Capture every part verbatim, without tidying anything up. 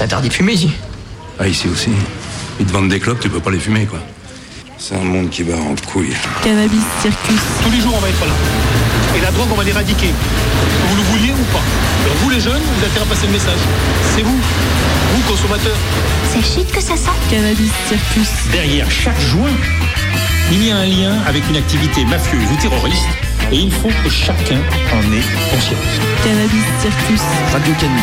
interdit de fumer ici. Ah, ici aussi. Ils te vendent des clopes, tu peux pas les fumer, quoi. C'est un monde qui bat en couille. Cannabis Circus. Tous les jours, on va être là. Et la drogue, on va l'éradiquer. Que vous le vouliez ou pas. Alors vous, les jeunes, vous avez intérêt à passer le message. C'est vous, vous, consommateurs. C'est chic que ça sent. Cannabis Circus. Derrière chaque joint, il y a un lien avec une activité mafieuse ou terroriste. Et il faut que chacun en ait conscience. Cannabis Circus. Radio Canu.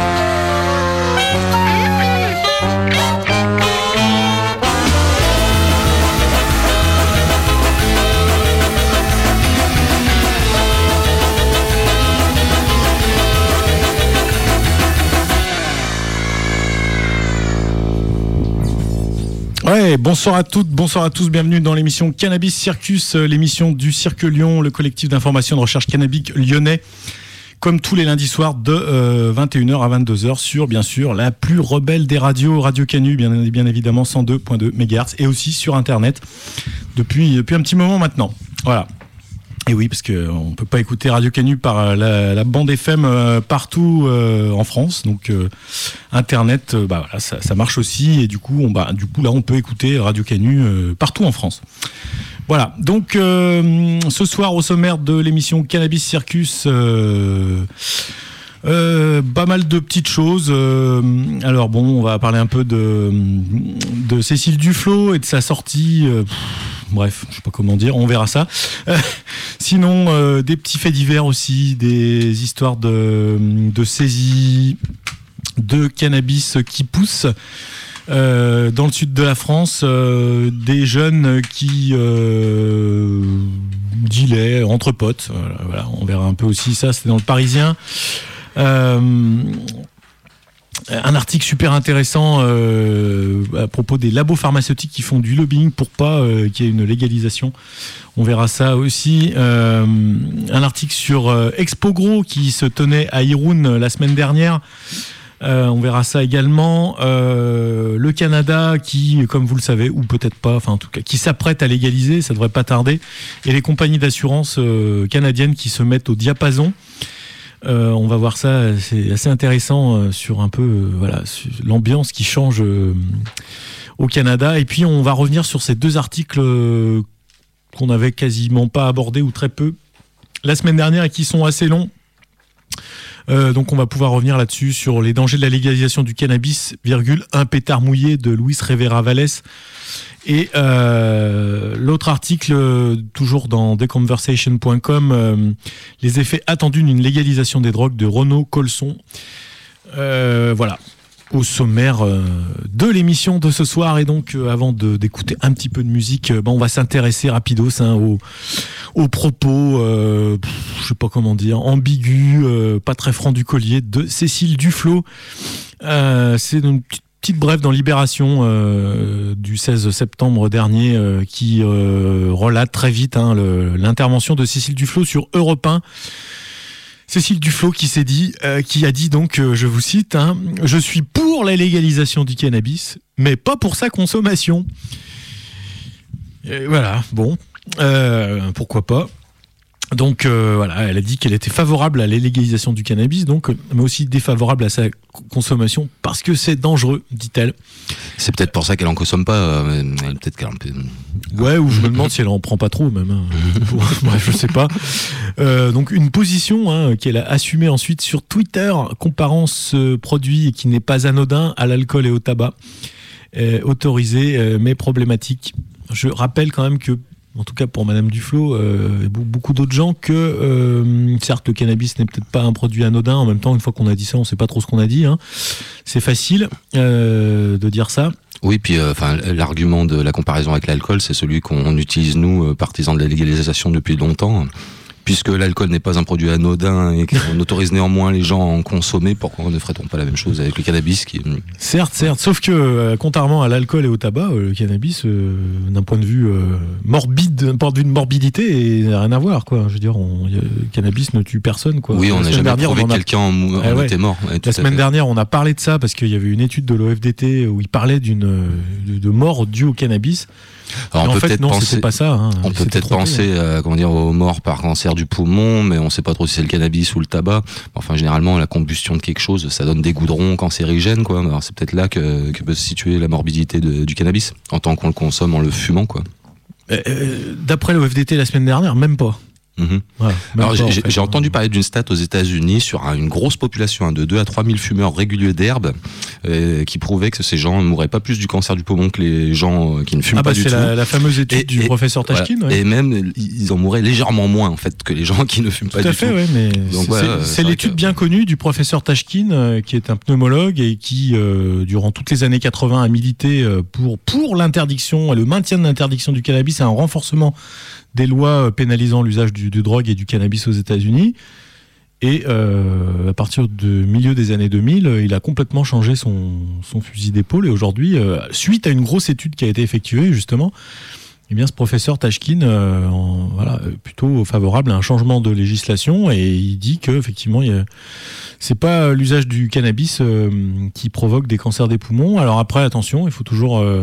Ouais, bonsoir à toutes, bonsoir à tous, bienvenue dans l'émission Cannabis Circus, l'émission du Cirque Lyon, le collectif d'information de recherche cannabique lyonnais, comme tous les lundis soirs de euh, vingt et une heures à vingt-deux heures sur, bien sûr, la plus rebelle des radios, Radio Canu, bien, bien évidemment cent deux virgule deux mégahertz, et aussi sur Internet depuis, depuis un petit moment maintenant. Voilà. Et oui, parce qu'on ne peut pas écouter Radio Canu par la, la bande F M euh, partout euh, en France. Donc, euh, Internet, euh, bah, voilà, ça, ça marche aussi. Et du coup, on, bah, du coup, là, on peut écouter Radio Canu euh, partout en France. Voilà. Donc, euh, ce soir, au sommaire de l'émission Cannabis Circus, euh, euh, pas mal de petites choses. Euh, alors, bon, on va parler un peu de, de Cécile Duflot et de sa sortie. Euh, Bref, je sais pas comment dire, on verra ça. Euh, sinon, euh, des petits faits divers aussi, des histoires de, de saisie de cannabis qui poussent euh, dans le sud de la France, euh, des jeunes qui euh, dealaient entre potes. Voilà, voilà, on verra un peu aussi ça, c'était dans le Parisien. Euh, Un article super intéressant euh, à propos des labos pharmaceutiques qui font du lobbying pour pas euh, qu'il y ait une légalisation. On verra ça aussi. Euh, un article sur euh, Expo Gros qui se tenait à Irun la semaine dernière. Euh, on verra ça également. Euh, le Canada qui, comme vous le savez, ou peut-être pas, enfin en tout cas, qui s'apprête à légaliser, ça devrait pas tarder. Et les compagnies d'assurance euh, canadiennes qui se mettent au diapason. Euh, on va voir ça, c'est assez intéressant euh, sur un peu euh, voilà, sur l'ambiance qui change euh, au Canada. Et puis on va revenir sur ces deux articles euh, qu'on n'avait quasiment pas abordés ou très peu la semaine dernière et qui sont assez longs. Euh, donc on va pouvoir revenir là-dessus sur les dangers de la légalisation du cannabis, virgule, un pétard mouillé de Luis Rivera Vallès. Et euh, l'autre article, euh, toujours dans the conversation point com, euh, les effets attendus d'une légalisation des drogues de Renaud Colson. Euh, voilà, au sommaire euh, de l'émission de ce soir. Et donc, euh, avant de, d'écouter un petit peu de musique, euh, bah, on va s'intéresser rapidos hein, aux, aux propos, euh, pff, je sais pas comment dire, ambigus, euh, pas très francs du collier de Cécile Duflot. Euh, c'est une petite Petite brève dans Libération euh, du seize septembre dernier euh, qui euh, relate très vite hein, le, l'intervention de Cécile Duflot sur Europe un. Cécile Duflot qui s'est dit, euh, qui a dit donc, euh, je vous cite, hein, je suis pour la légalisation du cannabis, mais pas pour sa consommation. Et voilà, bon, euh, pourquoi pas. Donc euh, voilà, elle a dit qu'elle était favorable à la légalisation du cannabis, donc, mais aussi défavorable à sa consommation parce que c'est dangereux, dit-elle. C'est peut-être pour ça qu'elle en consomme pas. Euh, peut-être qu'elle en peut... Ouais, ou je me demande si elle en prend pas trop même. Hein. Bref, je sais pas. Euh, donc une position hein, qu'elle a assumée ensuite sur Twitter, comparant ce produit qui n'est pas anodin à l'alcool et au tabac, euh, autorisé euh, mais problématique. Je rappelle quand même que en tout cas pour Madame Duflot euh, et beaucoup d'autres gens, que euh, certes le cannabis n'est peut-être pas un produit anodin, en même temps une fois qu'on a dit ça on sait pas trop ce qu'on a dit, hein. C'est facile euh, de dire ça. Oui, puis enfin euh, l'argument de la comparaison avec l'alcool, c'est celui qu'on utilise nous, euh, partisans de la légalisation depuis longtemps. Puisque l'alcool n'est pas un produit anodin et qu'on autorise néanmoins les gens à en consommer, pourquoi ne ferait-on pas la même chose avec le cannabis qui... Certes, certes, sauf que euh, contrairement à l'alcool et au tabac, euh, le cannabis, euh, d'un point de vue euh, morbide, d'un point de vue de morbidité, n'a rien à voir, quoi. Je veux dire, on, y a, le cannabis ne tue personne, quoi. Oui, on n'a jamais prouvé que a... quelqu'un en, en eh ouais. était mort. Ouais, la semaine dernière, on a parlé de ça parce qu'il y avait une étude de l'O F D T où il parlait d'une de, de mort due au cannabis. Alors on en peut fait, peut-être non, penser, c'était pas ça. Hein. On peut peut-être trompé, penser, euh, comment dire, aux morts par cancer du poumon, mais on sait pas trop si c'est le cannabis ou le tabac. Enfin, généralement, la combustion de quelque chose, ça donne des goudrons cancérigènes, quoi. Alors, c'est peut-être là que, que peut se situer la morbidité de, du cannabis, en tant qu'on le consomme en le fumant, quoi. Euh, d'après le O F D T la semaine dernière, même pas. Mmh. Voilà, Alors pas, j'ai, en fait. j'ai entendu parler d'une stat aux États-Unis sur un, une grosse population hein, de deux à trois mille fumeurs réguliers d'herbe euh, qui prouvait que ces gens ne mourraient pas plus du cancer du poumon que les gens euh, qui ne fument ah bah pas du c'est tout. la, la fameuse étude Et- du et- professeur Tashkin. Voilà. Ouais. Et même ils en mouraient légèrement moins en fait que les gens qui ne fument Tout pas à du fait, tout. ouais, mais Donc, c'est, voilà, c'est- c'est c'est vrai l'étude que- bien connue du professeur Tashkin, euh, qui est un pneumologue et qui, euh, durant toutes les années quatre-vingts, a milité euh, pour pour l'interdiction, le maintien de l'interdiction du cannabis et un renforcement des lois pénalisant l'usage du, de drogue et du cannabis aux États-Unis. Et euh, à partir du milieu des années deux mille, il a complètement changé son, son fusil d'épaule. Et aujourd'hui, euh, suite à une grosse étude qui a été effectuée, justement, eh bien, ce professeur Tashkin, euh, en, voilà, plutôt favorable à un changement de législation, et il dit que effectivement, il y a, c'est pas l'usage du cannabis euh, qui provoque des cancers des poumons. Alors après, attention, il faut toujours euh,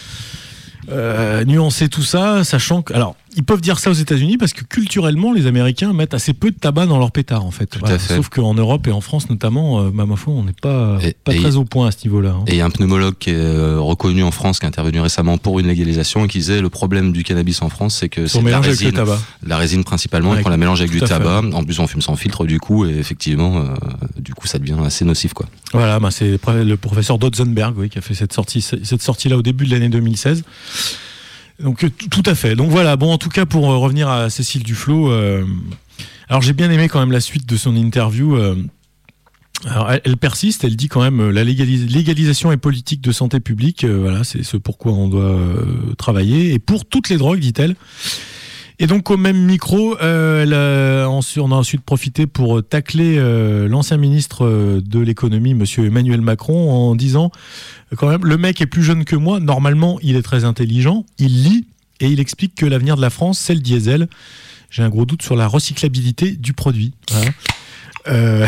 euh, nuancer tout ça, sachant que, alors, ils peuvent dire ça aux États-Unis parce que culturellement, les Américains mettent assez peu de tabac dans leur pétard, en fait. Tout Voilà. à fait. Sauf qu'en Europe et en France notamment, euh, bah, ma foi, on n'est pas, Et- pas et très il- au point à ce niveau-là. Hein. Et il y a un pneumologue qui est euh, reconnu en France, qui est intervenu récemment pour une légalisation et qui disait le problème du cannabis en France, c'est que Son c'est de la mélange avec le résine, tabac. la résine principalement, Ouais, et qu'on la mélange avec tout du à fait. tabac. En plus, on fume sans filtre du coup, et effectivement, euh, du coup, ça devient assez nocif, quoi. Voilà, bah c'est le professeur Dotzenberg, oui, qui a fait cette sortie, cette sortie-là au début de l'année deux mille seize. Donc euh, tout à fait. Donc voilà. Bon, en tout cas, pour euh, revenir à Cécile Duflot, euh, alors j'ai bien aimé quand même la suite de son interview. Euh, alors elle, elle persiste. Elle dit quand même euh, la légalis- légalisation et politique de santé publique. Euh, voilà, c'est ce pourquoi on doit euh, travailler. Et pour toutes les drogues, dit-elle. Et donc au même micro, euh, elle a, on a ensuite profité pour tacler euh, l'ancien ministre euh, de l'économie, monsieur Emmanuel Macron, en disant euh, quand même, le mec est plus jeune que moi, normalement il est très intelligent, il lit et il explique que l'avenir de la France c'est le diesel. J'ai un gros doute sur la recyclabilité du produit. Voilà. Euh...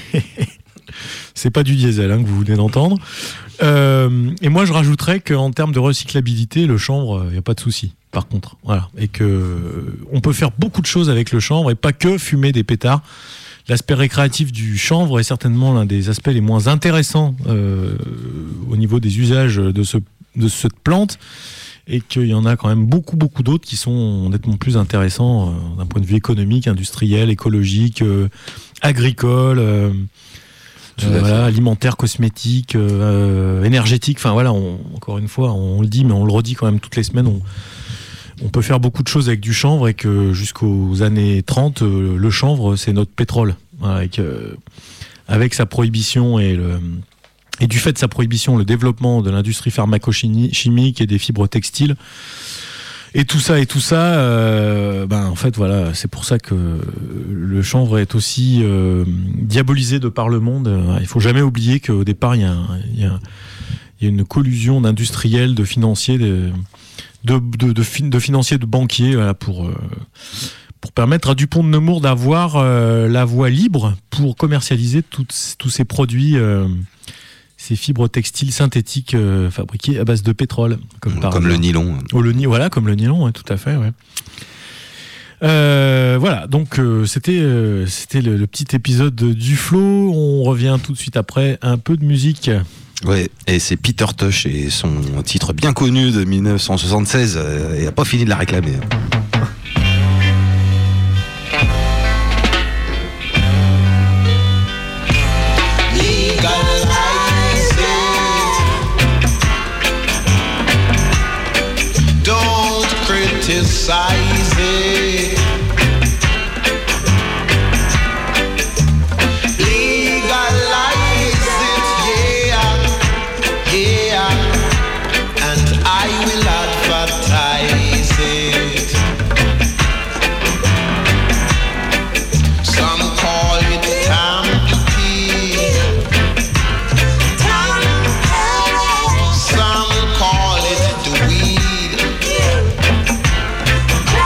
c'est pas du diesel hein, que vous venez d'entendre. Euh, et moi je rajouterais qu'en termes de recyclabilité, le chanvre, il n'y a pas de souci. Par contre, voilà, et que euh, on peut faire beaucoup de choses avec le chanvre et pas que fumer des pétards. L'aspect récréatif du chanvre est certainement l'un des aspects les moins intéressants euh, au niveau des usages de, ce, de cette plante, et qu'il y en a quand même beaucoup, beaucoup d'autres qui sont nettement plus intéressants euh, d'un point de vue économique, industriel, écologique, euh, agricole, euh, Tout à euh, fait. voilà, alimentaire, cosmétique, euh, énergétique. Enfin voilà, on, encore une fois, on le dit, mais on le redit quand même toutes les semaines. On, On peut faire beaucoup de choses avec du chanvre, et que jusqu'aux années trente, euh, le chanvre, c'est notre pétrole. Voilà, et que, avec sa prohibition et, le, et du fait de sa prohibition, le développement de l'industrie pharmaco-chimique et des fibres textiles, et tout ça, et tout ça, euh, ben, en fait, voilà, c'est pour ça que le chanvre est aussi euh, diabolisé de par le monde. Il faut jamais oublier qu'au départ, il y a, un, il y a, il y a une collusion d'industriels, de financiers, de... De, de, de, fin, de financiers, de banquiers, voilà, pour, euh, pour permettre à Dupont de Nemours d'avoir euh, la voie libre pour commercialiser toutes, tous ces produits, euh, ces fibres textiles synthétiques euh, fabriquées à base de pétrole. Comme, par Comme le nylon. Oh, le, voilà, comme le nylon, ouais, tout à fait. Ouais. Euh, voilà, donc euh, c'était, euh, c'était le, le petit épisode de Duflot. On revient tout de suite après, un peu de musique. Ouais, et c'est Peter Tosh et son titre bien connu de dix-neuf cent soixante-seize, euh, il n'a pas fini de la réclamer. Legalize it. Don't criticize it. Some call it the weed.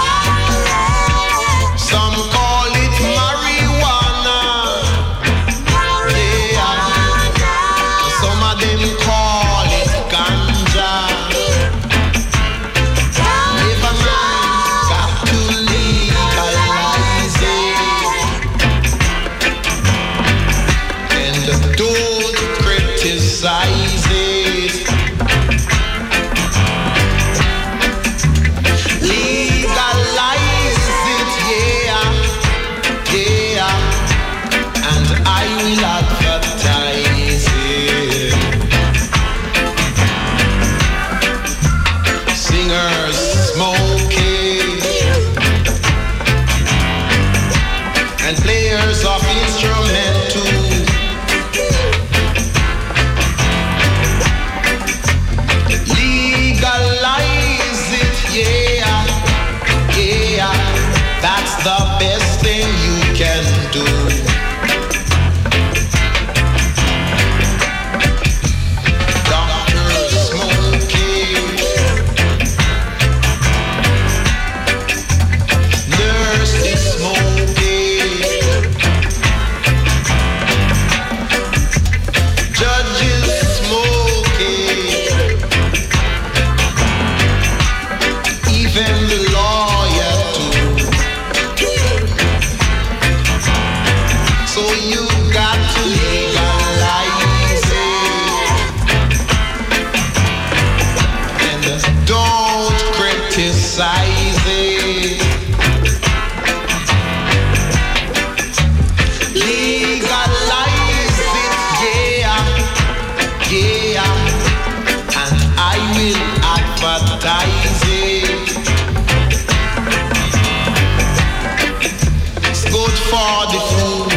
for the food.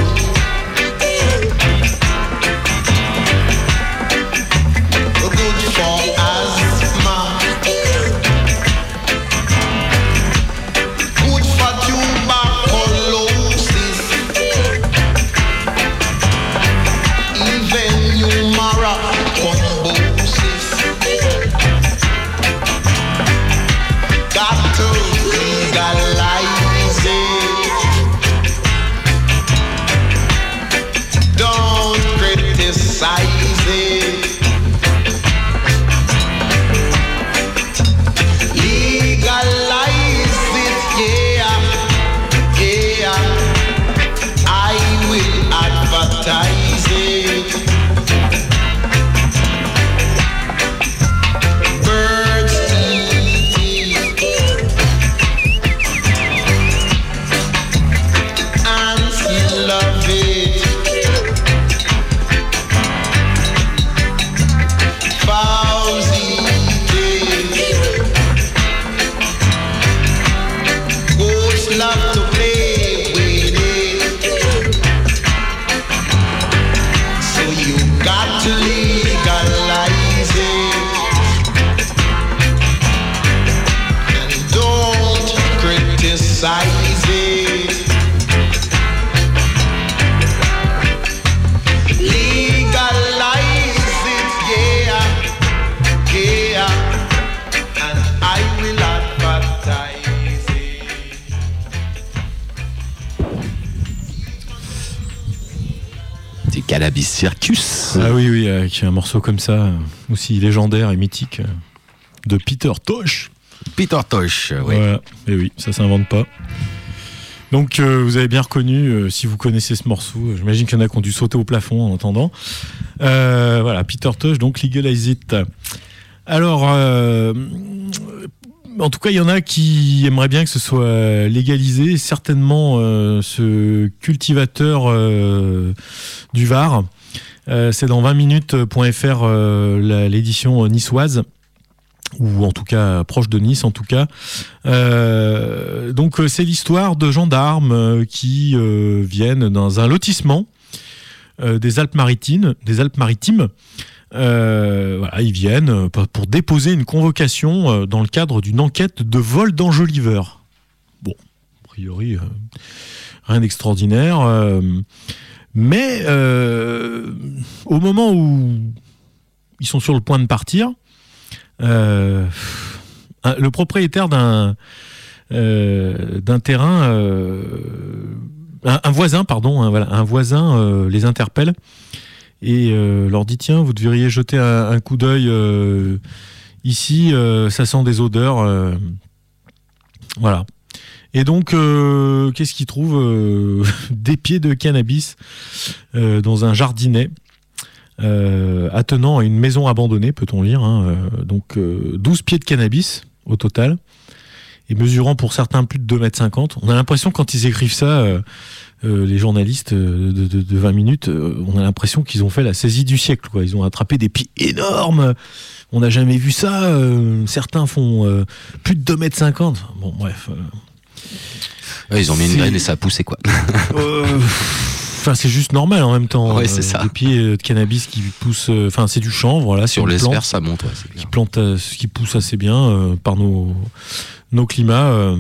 Good for asthma. Good for tuberculosis. Even humora thrombosis. Got to legalize it. Don't criticize it. Legalize it, yeah, yeah. I will advertise it. Birds eat it. Ants love it. Fowls eat it. Goats love to play with it. So you got to legalize it. And don't criticize it. Legalize it, yeah, yeah. And I will advertise it. C'est Cannabis Circus. Ah oui, oui, avec un morceau comme ça, euh, aussi légendaire et mythique, euh, de Peter Tosh. Peter Tosh, oui. Voilà. Et oui, ça s'invente pas. Donc euh, vous avez bien reconnu, euh, si vous connaissez ce morceau, euh, j'imagine qu'il y en a qui ont dû sauter au plafond en entendant. Euh, voilà, Peter Tosh, donc Legalize It. Alors, euh, en tout cas, il y en a qui aimeraient bien que ce soit légalisé. Certainement, euh, ce cultivateur euh, du Var, euh, c'est dans vingt minutes point f r, euh, la- l'édition niçoise, ou en tout cas proche de Nice en tout cas. Euh, donc euh, c'est l'histoire de gendarmes euh, qui euh, viennent dans un lotissement euh, des Alpes-Maritimes, des Alpes-Maritimes. Euh, voilà, ils viennent euh, pour déposer une convocation euh, dans le cadre d'une enquête de vol d'enjoliveurs. Bon, a priori, euh, rien d'extraordinaire. euh, mais euh, au moment où ils sont sur le point de partir, euh, un- le propriétaire d'un euh, d'un terrain, euh, un, un voisin, pardon, un, voilà, un voisin euh, les interpelle et euh, leur dit tiens, vous devriez jeter un, un coup d'œil euh, ici, euh, ça sent des odeurs, euh, voilà. Et donc, euh, qu'est-ce qu'ils trouvent euh, des pieds de cannabis euh, dans un jardinet. Euh, attenant à une maison abandonnée, peut-on lire, hein, euh, donc euh, douze pieds de cannabis au total, et mesurant pour certains plus de deux mètres cinquante. On a l'impression, quand ils écrivent ça, euh, euh, les journalistes euh, de, de, de vingt minutes, euh, on a l'impression qu'ils ont fait la saisie du siècle, quoi. Ils ont attrapé des pieds énormes, on n'a jamais vu ça, euh, certains font euh, plus de deux mètres cinquante. Bon, bref. Euh, Ouais, ils ont mis une C'est- graine et ça a poussé, quoi. euh, Enfin, c'est juste normal en même temps. Ouais, c'est ça. Des pieds de cannabis qui poussent. Enfin, c'est du chanvre, voilà. Sur c'est une les plante sphères, ça monte, ouais, c'est qui clair. plante, euh, qui pousse assez bien euh, par nos nos climats. euh.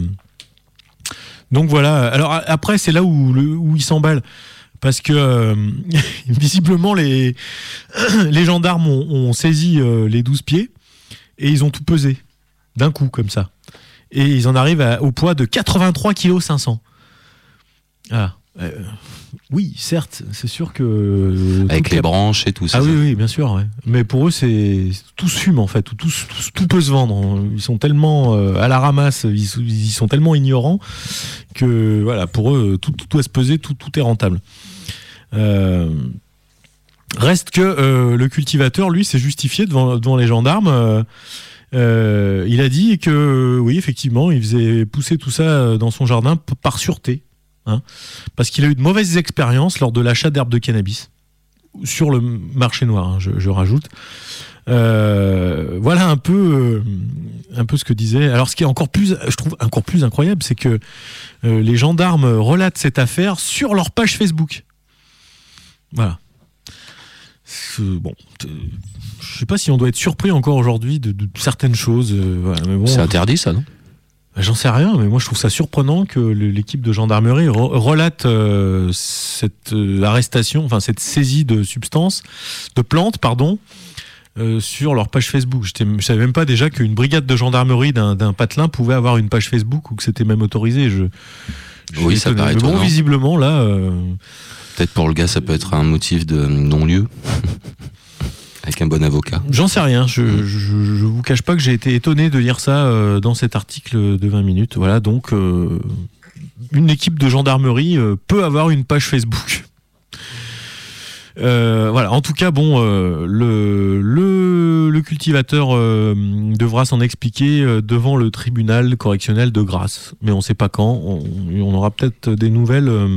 Donc voilà. Alors a- après, c'est là où le, où ils s'emballent, parce que euh, visiblement les les gendarmes ont, ont saisi euh, les douze pieds et ils ont tout pesé d'un coup comme ça. Et ils en arrivent à- au poids de quatre-vingt-trois virgule cinq cents kilos. Ah. Euh, oui, certes, c'est sûr que euh, Avec toute les la- branches et tout ça. Ah oui, oui, bien sûr. Ouais. Mais pour eux, c'est tout se fume en fait, tout, tout, tout, tout peut se vendre. Ils sont tellement euh, à la ramasse, ils, ils sont tellement ignorants que voilà, pour eux, tout, tout doit se peser, tout, tout est rentable. Euh, reste que euh, le cultivateur, lui, s'est justifié devant, devant les gendarmes. Euh, euh, il a dit que oui, effectivement, il faisait pousser tout ça dans son jardin par sûreté. Hein, parce qu'il a eu de mauvaises expériences lors de l'achat d'herbes de cannabis. sur le marché noir, hein, je, je rajoute. Euh, voilà un peu, euh, un peu ce que disait. Alors, ce qui est encore plus, je trouve encore plus incroyable, c'est que euh, les gendarmes relatent cette affaire sur leur page Facebook. Voilà. C'est, bon, je sais pas si on doit être surpris encore aujourd'hui de, de certaines choses. Euh, voilà, mais bon, c'est interdit, ça, non ? J'en sais rien, mais moi je trouve ça surprenant que l'équipe de gendarmerie re- relate euh, cette euh, arrestation, enfin cette saisie de substances, de plantes, pardon, euh, sur leur page Facebook. J'étais, je savais même pas déjà qu'une brigade de gendarmerie d'un, d'un patelin pouvait avoir une page Facebook ou que c'était même autorisé. Je, je oui, ça paraît étonnant. Bon, visiblement là. Euh... Peut-être pour le gars, ça peut être un motif de non-lieu. Avec un bon avocat. J'en sais rien, je, je, je vous cache pas que j'ai été étonné de lire ça euh, dans cet article de vingt minutes. Voilà, donc euh, une équipe de gendarmerie euh, peut avoir une page Facebook. Euh, voilà, en tout cas, bon, euh, le, le, le cultivateur euh, devra s'en expliquer euh, devant le tribunal correctionnel de Grasse. Mais on ne sait pas quand, on, on aura peut-être des nouvelles euh,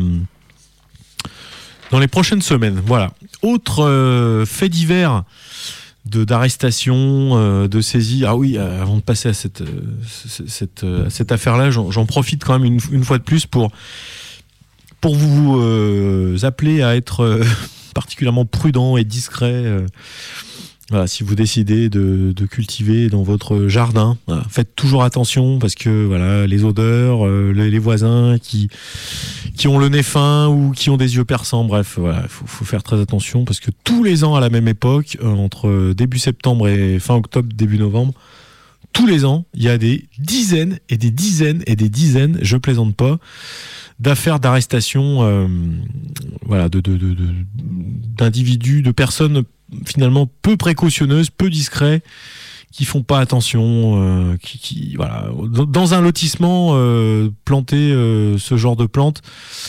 dans les prochaines semaines. Voilà. Autre euh, fait divers de, d'arrestation, euh, de saisie. Ah oui, euh, avant de passer à cette, euh, cette, euh, cette affaire-là, j'en, j'en profite quand même une, une fois de plus pour, pour vous euh, appeler à être euh, particulièrement prudent et discret. Euh, voilà, si vous décidez de, de cultiver dans votre jardin, voilà, faites toujours attention parce que voilà, les odeurs, euh, les, les voisins qui, qui ont le nez fin ou qui ont des yeux perçants, bref, voilà, il faut, faut faire très attention parce que tous les ans à la même époque, euh, entre début septembre et fin octobre, début novembre, tous les ans, il y a des dizaines et des dizaines et des dizaines, je plaisante pas, d'affaires d'arrestation, euh, voilà, de, de, de, de, d'individus, de personnes finalement peu précautionneuses, peu discrets, qui font pas attention, euh, qui, qui voilà, dans un lotissement euh, planter euh, ce genre de plantes,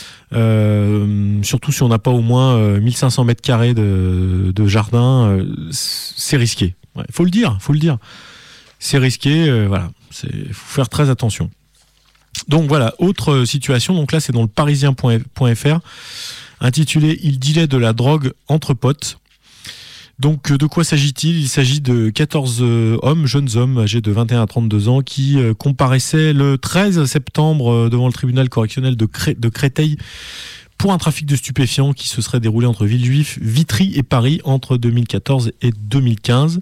euh, surtout si on n'a pas au moins euh, mille cinq cents mètres carrés de, de jardin, euh, c'est risqué. Il ouais, faut le dire, faut le dire. C'est risqué, euh, voilà, il faut faire très attention. Donc voilà, autre situation, donc là c'est dans le parisien point f r, intitulé « Il dealait de la drogue entre potes ». Donc de quoi s'agit-il ? Il s'agit de quatorze euh, hommes, jeunes hommes âgés de vingt et un à trente-deux ans qui euh, comparaissaient le treize septembre euh, devant le tribunal correctionnel de, Cré- de Créteil pour un trafic de stupéfiants qui se serait déroulé entre Villejuif, Vitry et Paris entre deux mille quatorze et deux mille quinze.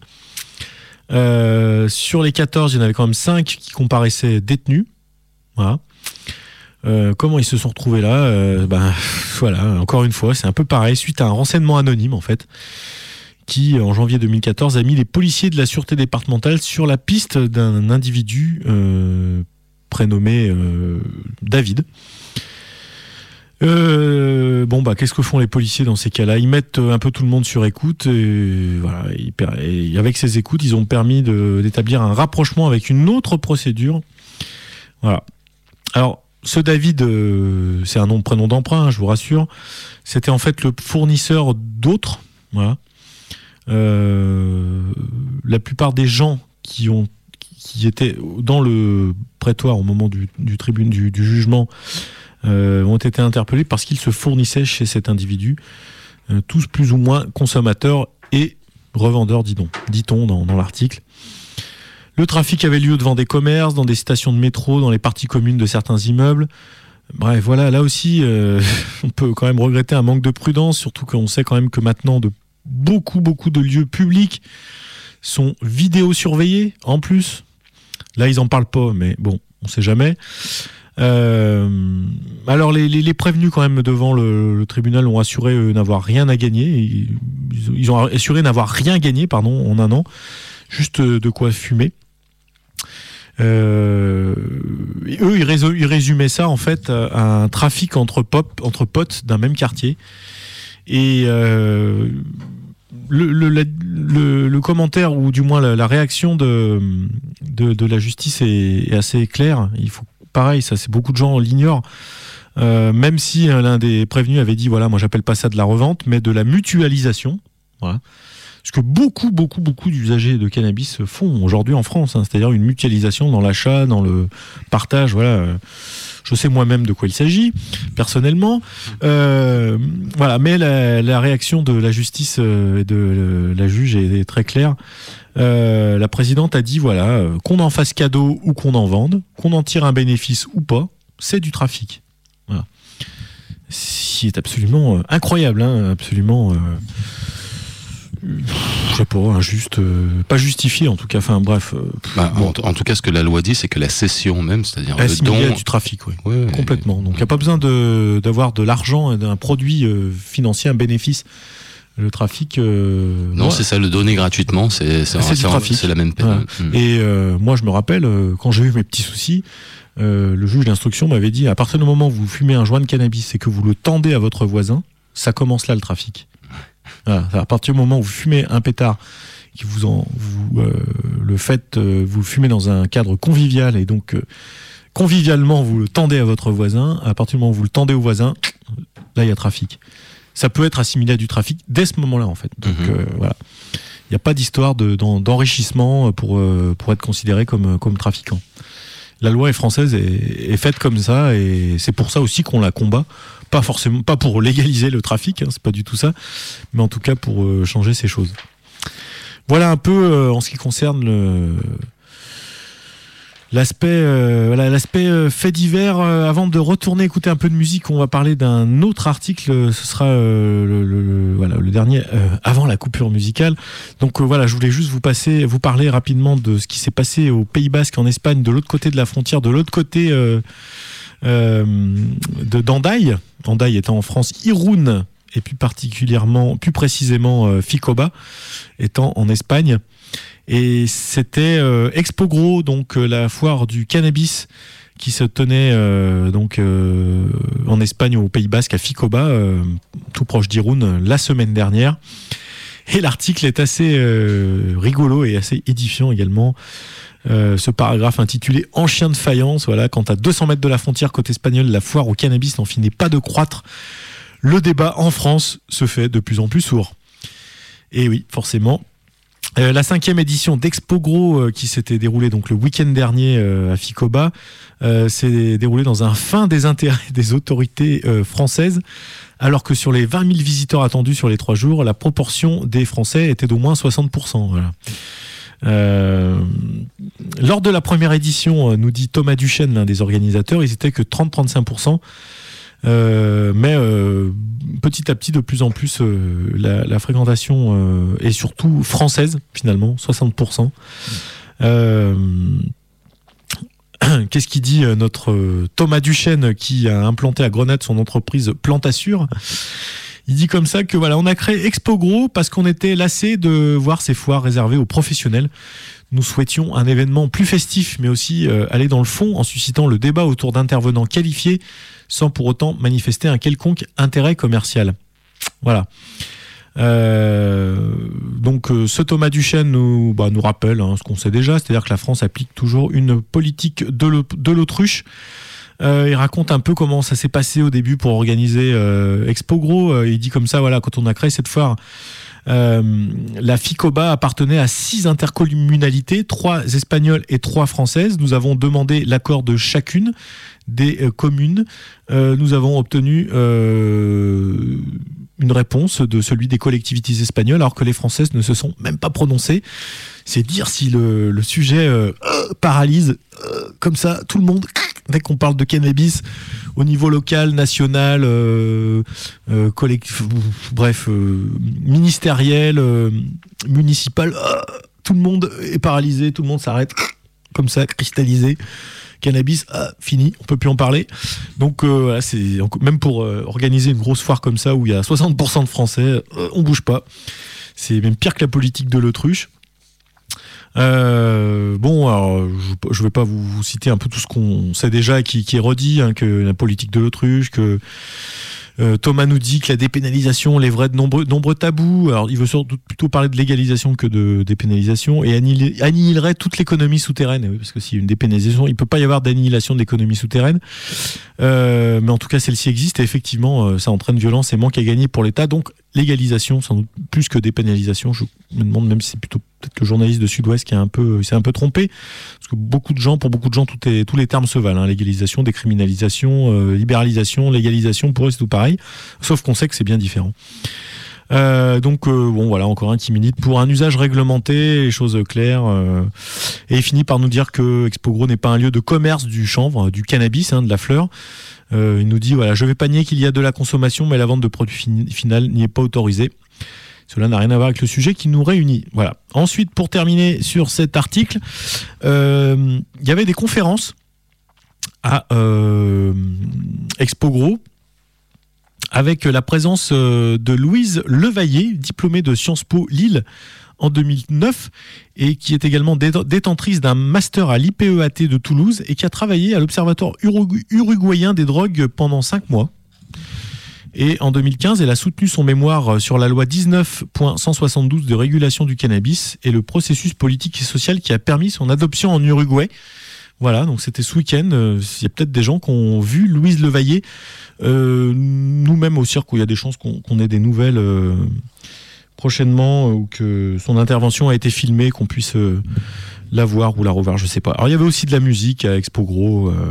Euh, sur les quatorze, il y en avait quand même cinq qui comparaissaient détenus. Voilà. Euh, comment ils se sont retrouvés là ? euh, ben, voilà, encore une fois, c'est un peu pareil, suite à un renseignement anonyme en fait, qui en janvier deux mille quatorze a mis les policiers de la sûreté départementale sur la piste d'un individu euh, prénommé euh, David. Euh, bon bah qu'est-ce que font les policiers dans ces cas-là ? Ils mettent un peu tout le monde sur écoute et voilà, et avec ces écoutes, ils ont permis de, d'établir un rapprochement avec une autre procédure. Voilà. Alors, ce David, euh, c'est un nom, prénom d'emprunt, hein, je vous rassure. C'était en fait le fournisseur d'autres. Voilà. Euh, la plupart des gens qui ont, qui étaient dans le prétoire au moment du, du tribune du, du jugement euh, ont été interpellés parce qu'ils se fournissaient chez cet individu, euh, tous plus ou moins consommateurs et revendeurs, dit-on, dit-on dans, dans l'article. Le trafic avait lieu devant des commerces, dans des stations de métro, dans les parties communes de certains immeubles. Bref, voilà, là aussi, euh, on peut quand même regretter un manque de prudence, surtout qu'on sait quand même que maintenant, de beaucoup, beaucoup de lieux publics sont vidéosurveillés, en plus. Là, ils en parlent pas, mais bon, on sait jamais. Euh, alors, les, les, les prévenus, quand même, devant le, le tribunal, ont assuré euh, n'avoir rien à gagner. Ils, ils ont assuré n'avoir rien gagné, pardon, en un an. Juste de quoi fumer. Euh, et eux, ils, résol- ils résumaient ça en fait à un trafic entre, pop, entre potes d'un même quartier. Et euh, le, le, le, le commentaire, ou du moins la, la réaction de, de, de la justice est, est assez claire. Il faut, pareil, ça, c'est beaucoup de gens l'ignorent. Euh, même si l'un des prévenus avait dit voilà, moi j'appelle pas ça de la revente, mais de la mutualisation. Voilà. ce que beaucoup, beaucoup, beaucoup d'usagers de cannabis font aujourd'hui en France, hein, c'est-à-dire une mutualisation dans l'achat, dans le partage, voilà. Je sais moi-même de quoi il s'agit, personnellement. Euh, voilà, mais la, la réaction de la justice et de la juge est, est très claire. Euh, la présidente a dit, voilà, qu'on en fasse cadeau ou qu'on en vende, qu'on en tire un bénéfice ou pas, c'est du trafic. Voilà. C'est absolument euh, incroyable, hein, absolument... Euh, je sais pas, injuste, euh, pas justifié en tout cas, enfin bref. Euh, bah, bon. en, en tout cas, ce que la loi dit, c'est que la cession même, c'est-à-dire le don... don... du trafic, oui, ouais, complètement. Donc il n'y a pas besoin de, d'avoir de l'argent et d'un produit euh, financier, un bénéfice. Le trafic... Euh, non, ouais. c'est ça, le donner gratuitement, c'est, c'est, c'est, c'est, c'est, c'est la même peine. Ouais. Mmh. Et euh, moi, je me rappelle, euh, quand j'ai eu mes petits soucis, euh, le juge d'instruction m'avait dit, à partir du moment où vous fumez un joint de cannabis et que vous le tendez à votre voisin, ça commence là le trafic. Voilà, à partir du moment où vous fumez un pétard, que vous en, vous euh, le faites, euh, vous le fumez dans un cadre convivial et donc euh, convivialement vous le tendez à votre voisin. À partir du moment où vous le tendez au voisin, là il y a trafic. Ça peut être assimilé à du trafic dès ce moment-là en fait. Donc mmh. euh, voilà, il n'y a pas d'histoire de, d'en, d'enrichissement pour euh, pour être considéré comme comme trafiquant. La loi est française est, est faite comme ça et c'est pour ça aussi qu'on la combat. Pas forcément, pas pour légaliser le trafic, hein, c'est pas du tout ça, mais en tout cas pour euh, changer ces choses. Voilà un peu euh, en ce qui concerne le, l'aspect, euh, voilà, l'aspect euh, fait divers. Euh, avant de retourner écouter un peu de musique, on va parler d'un autre article. Ce sera euh, le, le, le, voilà, le dernier euh, avant la coupure musicale. Donc euh, voilà, je voulais juste vous passer, vous parler rapidement de ce qui s'est passé au Pays Basque, en Espagne, de l'autre côté de la frontière, de l'autre côté. Euh, Euh, de d'Hendaye, Hendaye étant en France, Irún et plus particulièrement, plus précisément euh, Ficoba étant en Espagne. Et c'était euh, Expogro, donc euh, la foire du cannabis qui se tenait euh, donc euh, en Espagne au Pays Basque à Ficoba, euh, tout proche d'Irún, la semaine dernière. Et l'article est assez euh, rigolo et assez édifiant également. Euh, ce paragraphe intitulé « En chien de faïence », voilà, quand à deux cents mètres de la frontière côté espagnol, la foire au cannabis n'en finit pas de croître. Le débat en France se fait de plus en plus sourd. Et oui, forcément. Euh, la cinquième édition d'Expogro euh, qui s'était déroulée donc le week-end dernier euh, à Ficoba euh, s'est déroulée dans un fin désintérêt des autorités euh, françaises, alors que sur les vingt mille visiteurs attendus sur les trois jours, la proportion des Français était d'au moins soixante pour cent. Voilà. Euh, lors de la première édition, nous dit Thomas Duchesne, l'un des organisateurs, ils étaient que trente à trente-cinq pour cent. Euh, mais euh, petit à petit, de plus en plus, euh, la, la fréquentation euh, est surtout française, finalement, soixante pour cent. Euh, qu'est-ce qu'il dit notre Thomas Duchesne, qui a implanté à Grenade son entreprise Plantassure? Il dit comme ça que voilà, on a créé Expogro parce qu'on était lassé de voir ces foires réservées aux professionnels. Nous souhaitions un événement plus festif, mais aussi euh, aller dans le fond en suscitant le débat autour d'intervenants qualifiés, sans pour autant manifester un quelconque intérêt commercial. Voilà. Euh, donc euh, ce Thomas Duchesne nous, bah, nous rappelle hein, ce qu'on sait déjà, c'est-à-dire que la France applique toujours une politique de, le, de l'autruche. Euh, il raconte un peu comment ça s'est passé au début pour organiser euh, Expogro. Euh, il dit comme ça, voilà, quand on a créé cette foire, euh, la Ficoba appartenait à six intercommunalités, trois espagnoles et trois françaises. Nous avons demandé l'accord de chacune des euh, communes. Euh, nous avons obtenu euh, une réponse de celui des collectivités espagnoles, alors que les Françaises ne se sont même pas prononcées. C'est dire si le, le sujet euh, euh, paralyse euh, comme ça tout le monde. Dès qu'on parle de cannabis au niveau local, national, euh, euh, collectif, bref, euh, ministériel, euh, municipal, euh, tout le monde est paralysé, tout le monde s'arrête comme ça, cristallisé. Cannabis, ah, fini, on peut plus en parler. Donc euh, voilà, c'est même pour euh, organiser une grosse foire comme ça où il y a soixante pour cent de Français, euh, on bouge pas. C'est même pire que la politique de l'autruche. Euh, bon, alors, je, je vais pas vous, vous citer un peu tout ce qu'on sait déjà et qui, qui est redit, hein, que la politique de l'autruche, que euh, Thomas nous dit que la dépénalisation lèverait de nombreux, nombreux tabous. Alors, il veut surtout plutôt parler de légalisation que de dépénalisation et annihilerait toute l'économie souterraine. Oui, parce que s'il y a une dépénalisation, il peut pas y avoir d'annihilation de l'économie souterraine. Euh, mais en tout cas, celle-ci existe et effectivement, ça entraîne violence et manque à gagner pour l'État. Donc, légalisation, sans doute plus que dépénalisation. Je me demande même si c'est plutôt peut-être le journaliste de Sud-Ouest qui a un peu, s'est un peu trompé, parce que beaucoup de gens, pour beaucoup de gens, tout est, tous les termes se valent. Hein. Légalisation, décriminalisation, euh, libéralisation, légalisation, pour eux c'est tout pareil, sauf qu'on sait que c'est bien différent. Euh, donc euh, bon voilà, encore un qui milite pour un usage réglementé, les choses claires, euh, et il finit par nous dire que Expogro n'est pas un lieu de commerce du chanvre, du cannabis, hein, de la fleur. Euh, il nous dit voilà, je vais pas nier qu'il y a de la consommation, mais la vente de produits fin- final n'y est pas autorisée. Cela n'a rien à voir avec le sujet qui nous réunit. Voilà. Ensuite, pour terminer sur cet article, euh, il y avait des conférences à euh, Expogro, avec la présence de Louise Levaillé, diplômée de Sciences Po Lille en deux mille neuf, et qui est également détentrice d'un master à l'I P E A T de Toulouse, et qui a travaillé à l'Observatoire uruguayen des drogues pendant cinq mois. Et en deux mille quinze, elle a soutenu son mémoire sur la loi dix-neuf point cent soixante-douze de régulation du cannabis et le processus politique et social qui a permis son adoption en Uruguay. Voilà, donc c'était ce week-end. Il y a peut-être des gens qui ont vu Louise Levaillé. Euh, nous-mêmes au cirque, où il y a des chances qu'on, qu'on ait des nouvelles euh, prochainement, ou que son intervention a été filmée, qu'on puisse euh, la voir ou la revoir, je sais pas. Alors il y avait aussi de la musique à Expogro. Euh,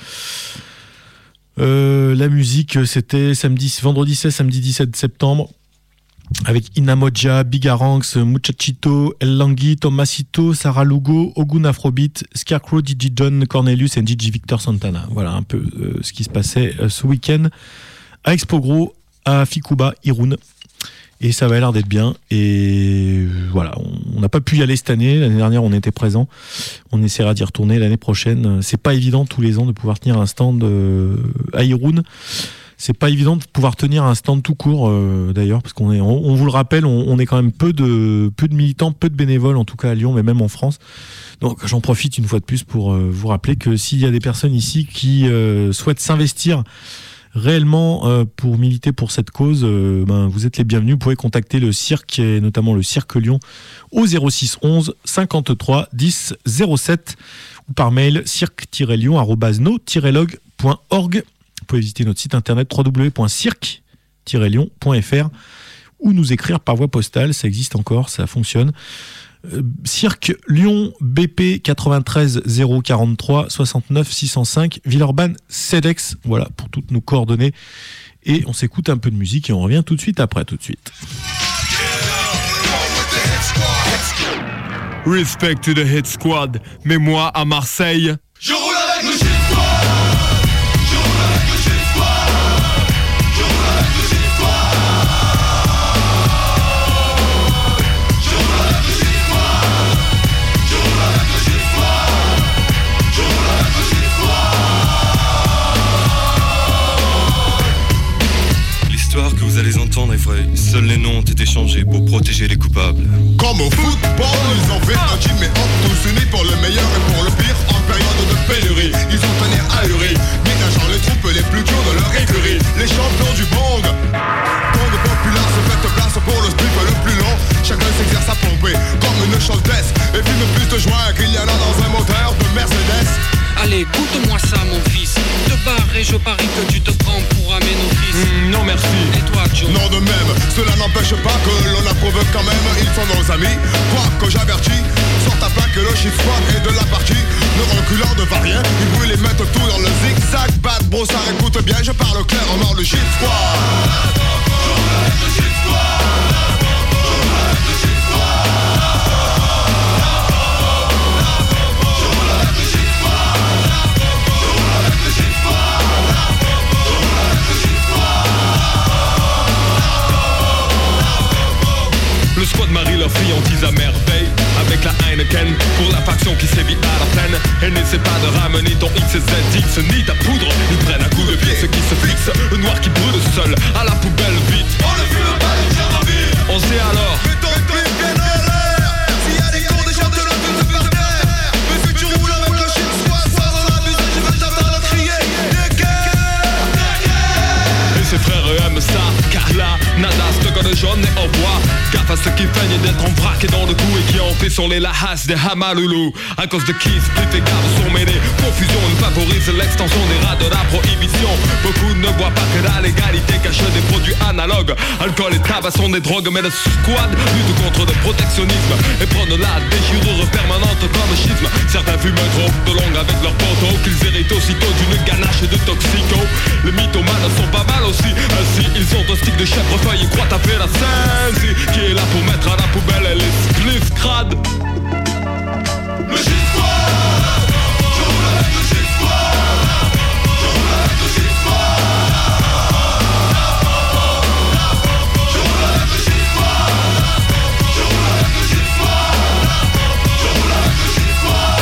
euh, la musique, c'était samedi, vendredi seize, samedi dix-sept septembre. Avec Inamoja, Bigaranx, Muchachito, El Langui, Tomasito, Sarah Lugo, Ogun Afrobeat, Scarecrow, Gigi John Cornelius et Gigi Victor Santana. Voilà un peu euh, ce qui se passait euh, ce week-end à Expogro, à Fikuba, Irun. Et ça avait l'air d'être bien. Et voilà, on n'a pas pu y aller cette année. L'année dernière, on était présents. On essaiera d'y retourner l'année prochaine. C'est pas évident tous les ans de pouvoir tenir un stand euh, à Irun. C'est pas évident de pouvoir tenir un stand tout court, euh, d'ailleurs, parce qu'on est, on, on vous le rappelle, on, on est quand même peu de, peu de militants, peu de bénévoles, en tout cas à Lyon, mais même en France. Donc j'en profite une fois de plus pour euh, vous rappeler que s'il y a des personnes ici qui euh, souhaitent s'investir réellement euh, pour militer pour cette cause, euh, ben, vous êtes les bienvenus. Vous pouvez contacter le cirque, et notamment le Cirque Lyon, au zéro six onze cinquante-trois dix zéro sept, ou par mail cirque-lyon arobase no tiret log point org. Vous pouvez visiter notre site internet w w w point cirque tiret lyon point f r ou nous écrire par voie postale, ça existe encore, ça fonctionne. Euh, Cirque Lyon B P quatre-vingt-treize zéro quarante-trois soixante-neuf six cent cinq Villeurbanne Cedex. Voilà pour toutes nos coordonnées. Et on s'écoute un peu de musique et on revient tout de suite après, tout de suite. Respect to the hit squad, mais moi à Marseille, je roule avec le shit squad. Je roule avec le shit squad. Je roule avec le shit squad. Je roule avec le shit squad. Je roule avec le shit squad. Je roule avec le shit squad. L'histoire que vous allez entendre est vraie. Seuls les noms ont été changés pour protéger les coupables. Comme au football, ils ont fait un team et hop, tous unis pour le meilleur et pour le pire en période de pénurie. Ils ont tenu ahuri, ménageant les troupes les plus dures de leur écurie. Les champions du bong, bong populaire se fait place pour le strip le plus long. Chacun s'exerce à pomper comme une choltesse et fume plus de joint qu'il y en a dans un moteur de Mercedes. Allez, goûte-moi ça mon fils. Te barre et je parie que tu te prends pour un ménophis. mmh, non merci. Et toi Joe? Non de même, cela n'empêche pas que l'on approuve quand même. Ils sont nos amis, quoi que j'avertis. Sort ta plaque le shit squad et de la partie. Ne reculant devant rien, ils brûlent et mettent tout dans le zigzag. Bad bro, ça écoute bien, je parle clair en mort le shit squad. Je roule avec le shit squad. Je roule avec le shit squad. Je roule avec le shit squad. Je roule avec le shit squad. Je roule avec le shit squad. Le squad marie leurs friandises à merveille avec la Heineken pour la faction qui sévit à la plaine. Et n'essaie pas de ramener ton X Z X ni ta poudre. Ils prennent un coup de pied ceux qui se fixent. Le noir qui brûle seul à la poubelle vite. On ne fume pas les Tchernobyl. On sait alors. Mets ton clip bien en l'air. S'il y a des cours de chante de la pute par terre. Mais si tu roules avec le shit squad, ça dans la musique, je vais t'entendre crier Dégueule. Et ses frères aiment ça, car là, nada, stock de jaune et au bois. Gaffe à ceux qui feignent d'être en vrac et dans le coup et qui ont fait sur les lahas des Hamaloulou. À cause de qui split et gaves sont mêlés. Confusion, ils favorisent l'extension des rats de la prohibition. Beaucoup ne voient pas que la légalité cache des produits analogues. drogue. Alcool et tabac sont des drogues, mais le squad lutte contre le protectionnisme et prône la déchirure permanente comme le schisme. Certains fument trop de longue avec leurs poteaux, qu'ils héritent aussitôt d'une ganache de toxico. Les mythomanes sont pas mal aussi, ainsi ils ont un stick de chèvrefeuille et croient taper la saisie, qui est là pour mettre à la poubelle les spliffs crades. Le shit squad, je roule avec le shit squad, je roule avec le shit squad, je roule avec le shit squad, je roule avec le shit squad, je roule avec le shit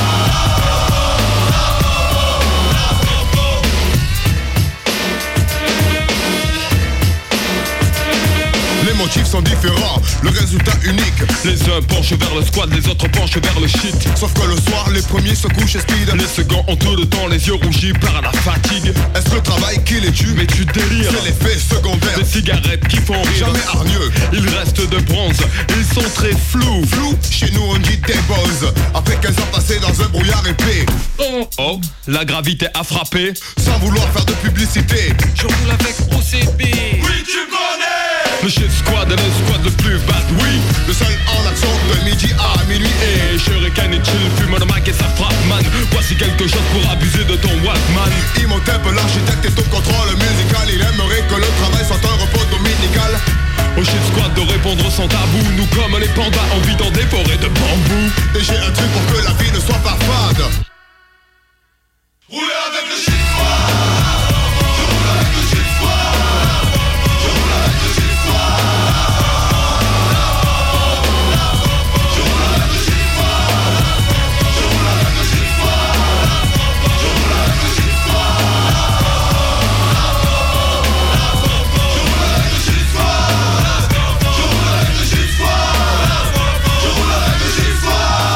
squad. Les motifs sont différents, le résultat unique. Les uns penchent vers le squad, les autres penchent vers le shit. Sauf que le soir, les premiers se couchent et speed. Les seconds ont tout le temps les yeux rougis par la fatigue. Est-ce le travail qui les tue? Mais tu délires. C'est l'effet secondaire. Des cigarettes qui font rire. Jamais hargneux. Ils restent de bronze, ils sont très flous. Flou, chez nous on dit des buzz. Après quinze ans passés dans un brouillard épais. Oh, oh, la gravité a frappé. Sans vouloir faire de publicité. Je roule avec O C B. Oui, tu connais. Le shit squad est le squad le plus bad, oui. Le seul en action de midi à minuit. Et Shuriken et chill fument le mic et ça frappe man. Voici quelque chose pour abuser de ton Walkman. Imhotep, l'architecte est au contrôle musical. Il aimerait que le travail soit un repos dominical. Au shit squad de répondre sans tabou. Nous comme les pandas en vie dans des forêts de bambou. Et j'ai un truc pour que la vie ne soit pas fade. Rouler avec le shit squad, je roule avec le shit squad, je roule avec le shit squad, je roule avec le shit squad, je roule avec le shit squad, je roule avec le shit squad, je roule avec le shit squad, je roule avec le shit squad, je roule avec le shit squad.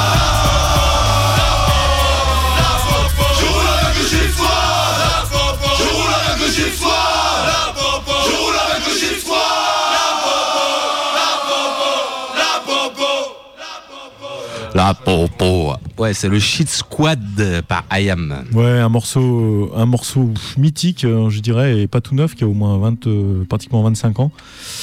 La popo. Ouais, c'est le Shit Squad par I A M. Ouais, un morceau, un morceau mythique, je dirais, et pas tout neuf, qui a au moins vingt, euh, pratiquement vingt-cinq ans.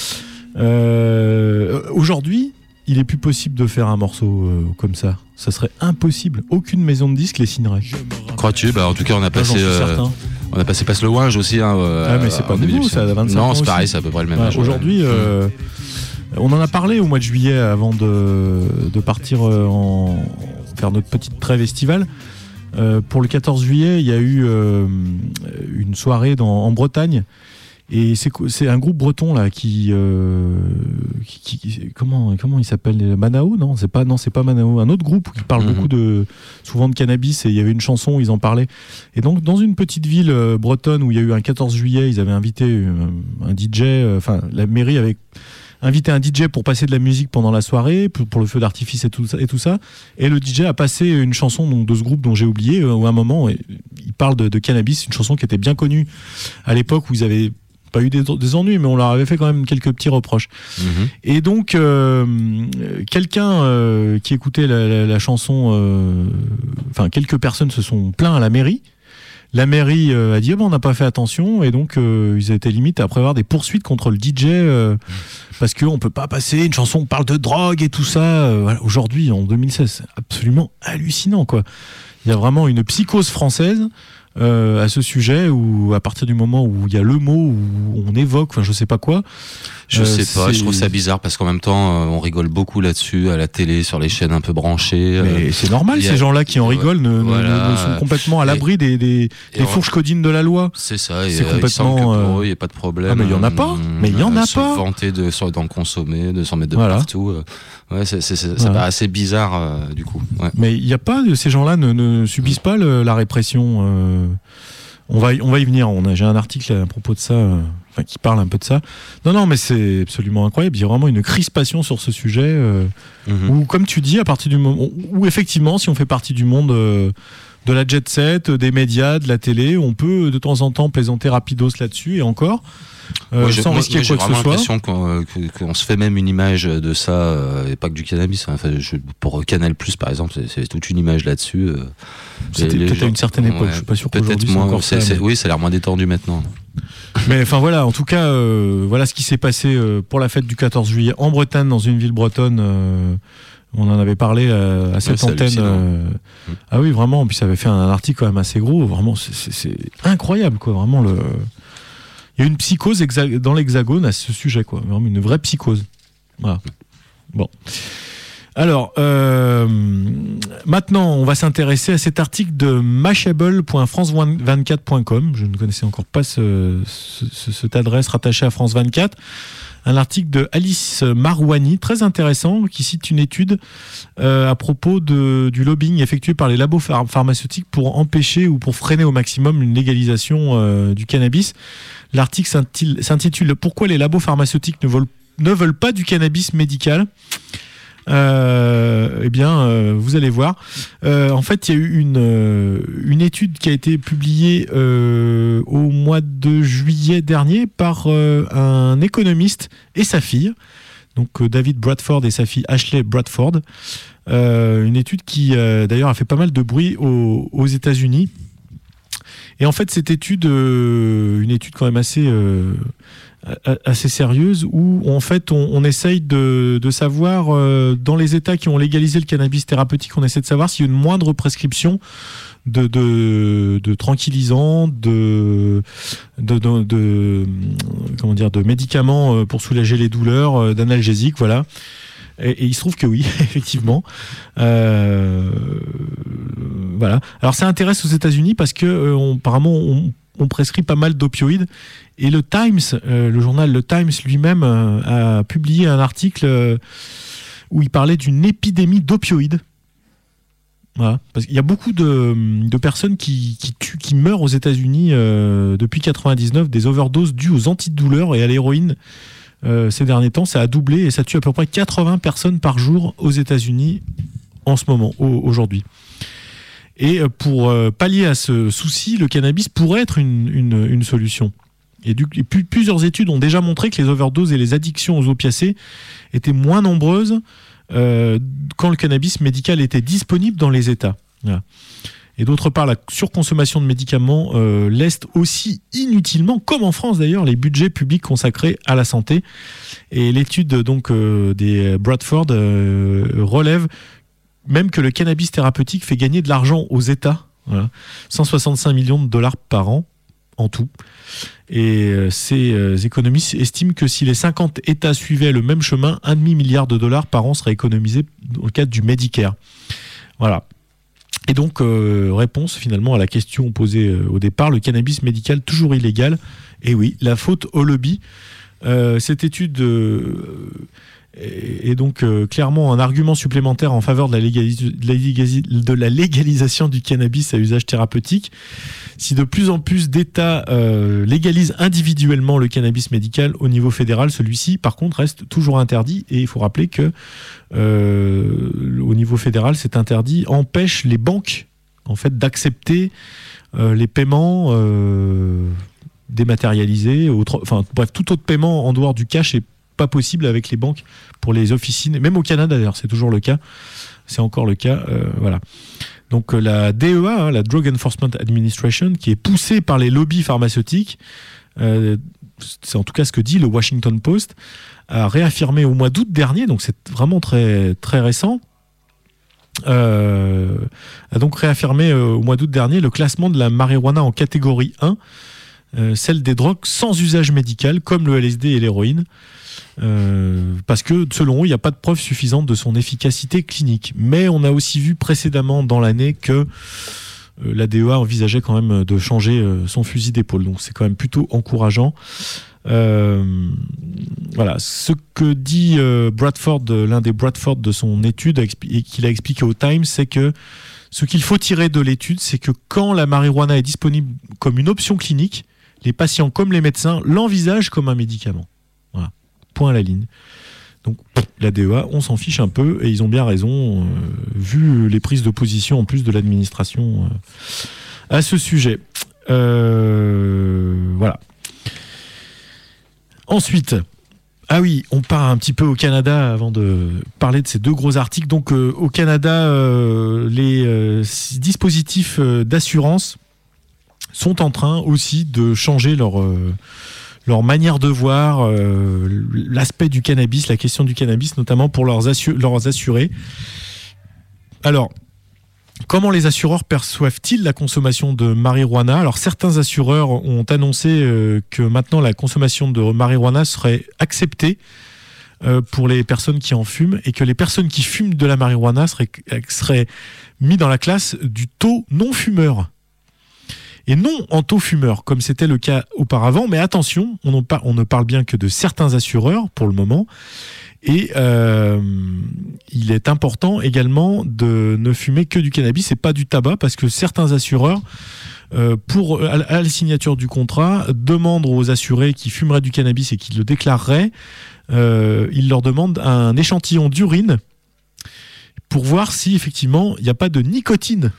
Euh, aujourd'hui, il est plus possible de faire un morceau euh, comme ça. Ça serait impossible. Aucune maison de disques les signerait. Crois-tu? Bah, en tout cas, on a passé. Euh, on a passé Passe le Ouinge aussi. Hein, euh, ah, mais c'est pas nouveau, ça a vingt-cinq non, ans. Non, c'est pareil, aussi. c'est à peu près le même ouais, âge. Aujourd'hui. Ouais. Euh, On en a parlé au mois de juillet avant de, de partir en faire notre petite trêve estivale. Euh, pour le quatorze juillet, il y a eu euh, une soirée dans, en Bretagne. Et c'est, c'est un groupe breton là qui, euh, qui, qui comment comment il s'appelle, Manao? Non, c'est pas non c'est pas Manao. Un autre groupe qui parle mmh. beaucoup de souvent de cannabis, et il y avait une chanson où ils en parlaient. Et donc dans une petite ville euh, bretonne où il y a eu un quatorze juillet, ils avaient invité euh, un D J. Enfin, euh, la mairie avait invité un D J pour passer de la musique pendant la soirée, pour, pour le feu d'artifice et tout ça, et tout ça. Et le D J a passé une chanson donc, de ce groupe dont j'ai oublié, où à un moment, il parle de, de cannabis, une chanson qui était bien connue à l'époque, où ils avaient pas eu des, des ennuis, mais on leur avait fait quand même quelques petits reproches. Mmh. Et donc, euh, quelqu'un euh, qui écoutait la, la, la chanson, euh, enfin, quelques personnes se sont plaints à la mairie. La mairie euh, a dit oh ben, on n'a pas fait attention, et donc euh, ils étaient limite à prévoir des poursuites contre le D J euh, parce qu'on peut pas passer une chanson qui parle de drogue et tout ça. Euh, voilà. Aujourd'hui, en deux mille seize, c'est absolument hallucinant, quoi. Il y a vraiment une psychose française euh, à ce sujet, où à partir du moment où il y a le mot, où on évoque, enfin je sais pas quoi. Je euh, sais pas, c'est... je trouve ça bizarre parce qu'en même temps, euh, on rigole beaucoup là-dessus à la télé, sur les chaînes un peu branchées. Mais euh, c'est normal, a... ces gens-là qui en rigolent ne, voilà. ne, ne sont complètement à l'abri et, des, des, des fourches codines de la loi. C'est ça, et c'est euh, complètement. Il n'y euh... a pas de problème. Ah, mais il n'y en a pas. Mais il y en a se pas. Se vanter de, d'en consommer, de s'en mettre de voilà. partout. Euh, ouais, c'est, c'est, c'est, voilà. Ça paraît assez bizarre euh, du coup. Ouais. Mais il n'y a pas, ces gens-là ne, ne subissent pas le, la répression. Euh... On va, y, on va y venir. On a, j'ai un article à propos de ça, euh, enfin, qui parle un peu de ça. Non, non, mais c'est absolument incroyable. Il y a vraiment une crispation sur ce sujet. Euh, mm-hmm. Où, comme tu dis, à partir du moment où, effectivement, si on fait partie du monde euh, de la jet set, des médias, de la télé, on peut de temps en temps plaisanter rapidos là-dessus, et encore. Euh, moi, sans moi, risquer moi, quoi que ce soit. J'ai vraiment l'impression qu'on, qu'on se fait même une image de ça, euh, et pas que du cannabis. Hein. Enfin, je, pour Canal Plus, par exemple, c'est, c'est toute une image là-dessus. Euh, C'était peut-être gens, à une certaine époque, ouais, je suis pas sûr qu'aujourd'hui moins, c'est encore c'est, ça. C'est, mais... Oui, ça a l'air moins détendu maintenant. Mais enfin voilà, en tout cas, euh, voilà ce qui s'est passé euh, pour la fête du quatorze juillet en Bretagne, dans une ville bretonne. Euh, on en avait parlé euh, à cette ouais, antenne. Euh, mmh. Ah oui, vraiment. Puis ça avait fait un article quand même assez gros. Vraiment, c'est, c'est, c'est incroyable, quoi. Vraiment, le. Il y a une psychose exa- dans l'Hexagone à ce sujet, quoi. Vraiment une vraie psychose. Voilà. Bon. Alors, euh, maintenant, on va s'intéresser à cet article de mashable point france vingt-quatre point com. Je ne connaissais encore pas ce, ce, cette adresse rattachée à France vingt-quatre. Un article de Alice Marouani, très intéressant, qui cite une étude euh, à propos de, du lobbying effectué par les labos phar- pharmaceutiques pour empêcher ou pour freiner au maximum une légalisation euh, du cannabis. L'article s'intitule, s'intitule « Pourquoi les labos pharmaceutiques ne veulent, ne veulent pas du cannabis médical ?» Euh, eh bien, euh, vous allez voir. Euh, en fait, il y a eu une, euh, une étude qui a été publiée euh, au mois de juillet dernier par euh, un économiste et sa fille, donc euh, David Bradford et sa fille Ashley Bradford. Euh, une étude qui, euh, d'ailleurs, a fait pas mal de bruit aux, aux États-Unis. Et en fait, cette étude, euh, une étude quand même assez euh, assez sérieuse, où en fait on, on essaye de, de savoir euh, dans les États qui ont légalisé le cannabis thérapeutique, on essaie de savoir s'il y a une moindre prescription de, de, de tranquillisants, de, de, de, de comment dire, de médicaments pour soulager les douleurs, d'analgésiques, voilà. Et, et il se trouve que oui, effectivement. Euh, voilà. Alors ça intéresse aux États-Unis parce que euh, on, apparemment on, on prescrit pas mal d'opioïdes. Et le Times, euh, le journal Le Times lui-même euh, a publié un article euh, où il parlait d'une épidémie d'opioïdes. Voilà. Parce qu'il y a beaucoup de, de personnes qui, qui, tuent, qui meurent aux États-Unis euh, depuis quatre-vingt-dix-neuf des overdoses dues aux antidouleurs et à l'héroïne. Euh, ces derniers temps, ça a doublé et ça tue à peu près quatre-vingts personnes par jour aux États-Unis en ce moment, au, aujourd'hui. Et pour euh, pallier à ce souci, le cannabis pourrait être une, une, une solution. Et, du, et puis, plusieurs études ont déjà montré que les overdoses et les addictions aux opiacés étaient moins nombreuses euh, quand le cannabis médical était disponible dans les États. Voilà. Et d'autre part, la surconsommation de médicaments euh, leste aussi inutilement, comme en France d'ailleurs, les budgets publics consacrés à la santé. Et l'étude donc euh, des Bradford euh, relève même que le cannabis thérapeutique fait gagner de l'argent aux États, voilà, cent soixante-cinq millions de dollars par an en tout. Et euh, ces euh, économistes estiment que si les cinquante États suivaient le même chemin, un demi-milliard de dollars par an serait économisé dans le cadre du Medicare. Voilà. Et donc, euh, réponse finalement à la question posée euh, au départ, le cannabis médical toujours illégal. Et oui, la faute au lobby. Euh, cette étude euh, est donc euh, clairement un argument supplémentaire en faveur de la, légalis- de, la légalis- de la légalisation du cannabis à usage thérapeutique. Si de plus en plus d'États euh, légalisent individuellement le cannabis médical au niveau fédéral, celui-ci, par contre, reste toujours interdit. Et il faut rappeler que euh, au niveau fédéral, cet interdit empêche les banques, en fait, d'accepter euh, les paiements euh, dématérialisés, autre, enfin, bref, tout autre paiement en dehors du cash est pas possible avec les banques pour les officines, même au Canada d'ailleurs, c'est toujours le cas, c'est encore le cas, euh, voilà. Donc la D E A, hein, la Drug Enforcement Administration, qui est poussée par les lobbies pharmaceutiques, euh, c'est en tout cas ce que dit le Washington Post, a réaffirmé au mois d'août dernier, donc c'est vraiment très, très récent, euh, a donc réaffirmé euh, au mois d'août dernier le classement de la marijuana en catégorie un, euh, celle des drogues sans usage médical, comme le L S D et l'héroïne. Euh, parce que selon eux, il n'y a pas de preuve suffisante de son efficacité clinique. Mais on a aussi vu précédemment dans l'année que euh, la D E A envisageait quand même de changer euh, son fusil d'épaule. Donc c'est quand même plutôt encourageant. Euh, voilà, ce que dit euh, Bradford, l'un des Bradford de son étude, et qu'il a expliqué au Times, c'est que ce qu'il faut tirer de l'étude, c'est que quand la marijuana est disponible comme une option clinique, les patients comme les médecins l'envisagent comme un médicament. Voilà. Point à la ligne. Donc la D E A, on s'en fiche un peu et ils ont bien raison, euh, vu les prises de position en plus de l'administration euh, à ce sujet. Euh, voilà. Ensuite, ah oui, on part un petit peu au Canada avant de parler de ces deux gros articles. Donc euh, au Canada, euh, les euh, dispositifs euh, d'assurance sont en train aussi de changer leur, euh, leur manière de voir euh, l'aspect du cannabis, la question du cannabis, notamment pour leurs, assu- leurs assurés. Alors, comment les assureurs perçoivent-ils la consommation de marijuana ? Alors, certains assureurs ont annoncé euh, que maintenant la consommation de marijuana serait acceptée euh, pour les personnes qui en fument et que les personnes qui fument de la marijuana seraient, seraient mis dans la classe du taux non-fumeur. Et non en taux fumeur, comme c'était le cas auparavant. Mais attention, on, en par- on ne parle bien que de certains assureurs pour le moment. Et euh, il est important également de ne fumer que du cannabis et pas du tabac, parce que certains assureurs, euh, pour, à, à la signature du contrat, demandent aux assurés qui fumeraient du cannabis et qui le déclareraient, euh, ils leur demandent un échantillon d'urine pour voir si effectivement il n'y a pas de nicotine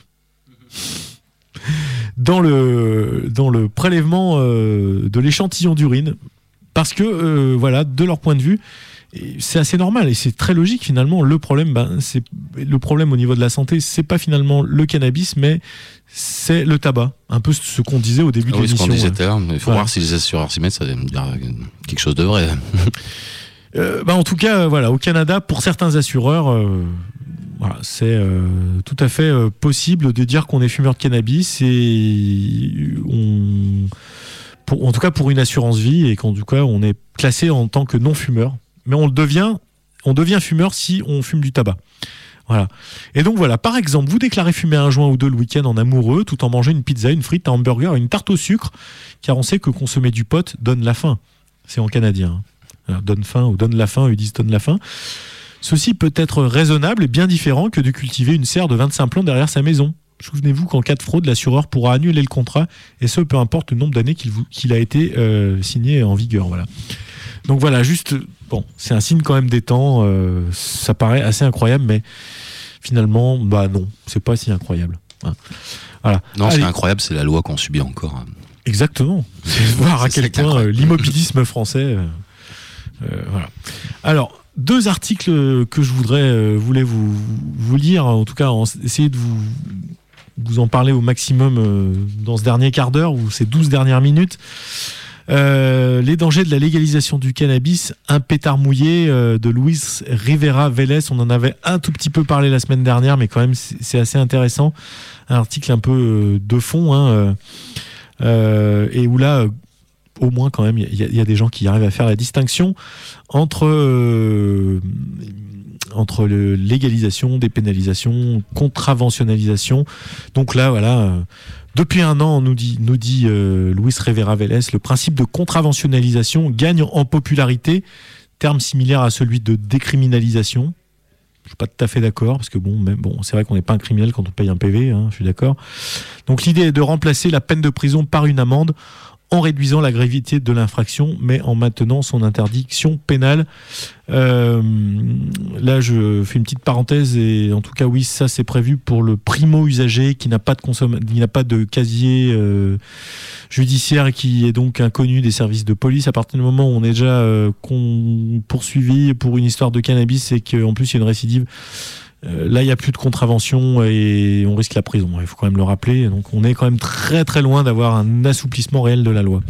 dans le, dans le prélèvement euh, de l'échantillon d'urine, parce que euh, voilà, de leur point de vue, et c'est assez normal et c'est très logique finalement. Le problème, ben, c'est le problème au niveau de la santé, c'est pas finalement le cannabis, mais c'est le tabac. Un peu ce qu'on disait au début ah de oui, l'émission. Ce qu'on disait tout à l'heure, mais il faut voilà. voir si les assureurs s'y mettent, ça veut dire quelque chose de vrai. euh, ben, en tout cas, voilà, au Canada, pour certains assureurs, euh, voilà, c'est euh, tout à fait euh, possible de dire qu'on est fumeur de cannabis et on, pour, en tout cas pour une assurance vie, et qu'en tout cas on est classé en tant que non fumeur. Mais on le devient, on devient fumeur si on fume du tabac. Voilà. Et donc voilà, par exemple, vous déclarez fumer un joint ou deux le week-end en amoureux, tout en mangeant une pizza, une frite, un hamburger et une tarte au sucre, car on sait que consommer du pot donne la faim. C'est en canadien. Alors, donne faim ou donne la faim, ils disent donne la faim. Ceci peut être raisonnable et bien différent que de cultiver une serre de vingt-cinq plants derrière sa maison. Souvenez-vous qu'en cas de fraude, l'assureur pourra annuler le contrat, et ce, peu importe le nombre d'années qu'il, vous, qu'il a été euh, signé en vigueur. Voilà. Donc voilà, juste, bon, c'est un signe quand même des temps, euh, ça paraît assez incroyable, mais finalement, bah non, c'est pas si incroyable. Hein. Voilà. Non, Allez. c'est incroyable, c'est la loi qu'on subit encore. Exactement. C'est voir à quel point euh, l'immobilisme français. Euh, euh, voilà. Alors, deux articles que je voudrais, euh, voulais vous, vous lire, en tout cas, en, essayer de vous, vous en parler au maximum euh, dans ce dernier quart d'heure ou ces douze dernières minutes. Euh, les dangers de la légalisation du cannabis, un pétard mouillé euh, de Luis Rivera Vélez. On en avait un tout petit peu parlé la semaine dernière, mais quand même c'est, c'est assez intéressant. Un article un peu euh, de fond, hein, euh, euh, et où là, euh, au moins quand même, il y, y a des gens qui arrivent à faire la distinction entre euh, entre le légalisation, dépénalisation, contraventionnalisation. Donc là, voilà. Euh, Depuis un an, nous dit, nous dit euh, Luis Rivera Vélez, le principe de contraventionnalisation gagne en popularité, terme similaire à celui de décriminalisation. Je suis pas tout à fait d'accord, parce que bon, même, bon c'est vrai qu'on n'est pas un criminel quand on paye un P V, hein, je suis d'accord. Donc l'idée est de remplacer la peine de prison par une amende, en réduisant la gravité de l'infraction, mais en maintenant son interdiction pénale. Euh, là, je fais une petite parenthèse, et en tout cas, oui, ça c'est prévu pour le primo-usager qui n'a pas de consomm- qui n'a pas de casier euh, judiciaire et qui est donc inconnu des services de police. À partir du moment où on est déjà euh, con- poursuivi pour une histoire de cannabis et qu'en plus il y a une récidive, Euh, là, il n'y a plus de contravention et on risque la prison. Il faut quand même le rappeler. Donc, on est quand même très très loin d'avoir un assouplissement réel de la loi.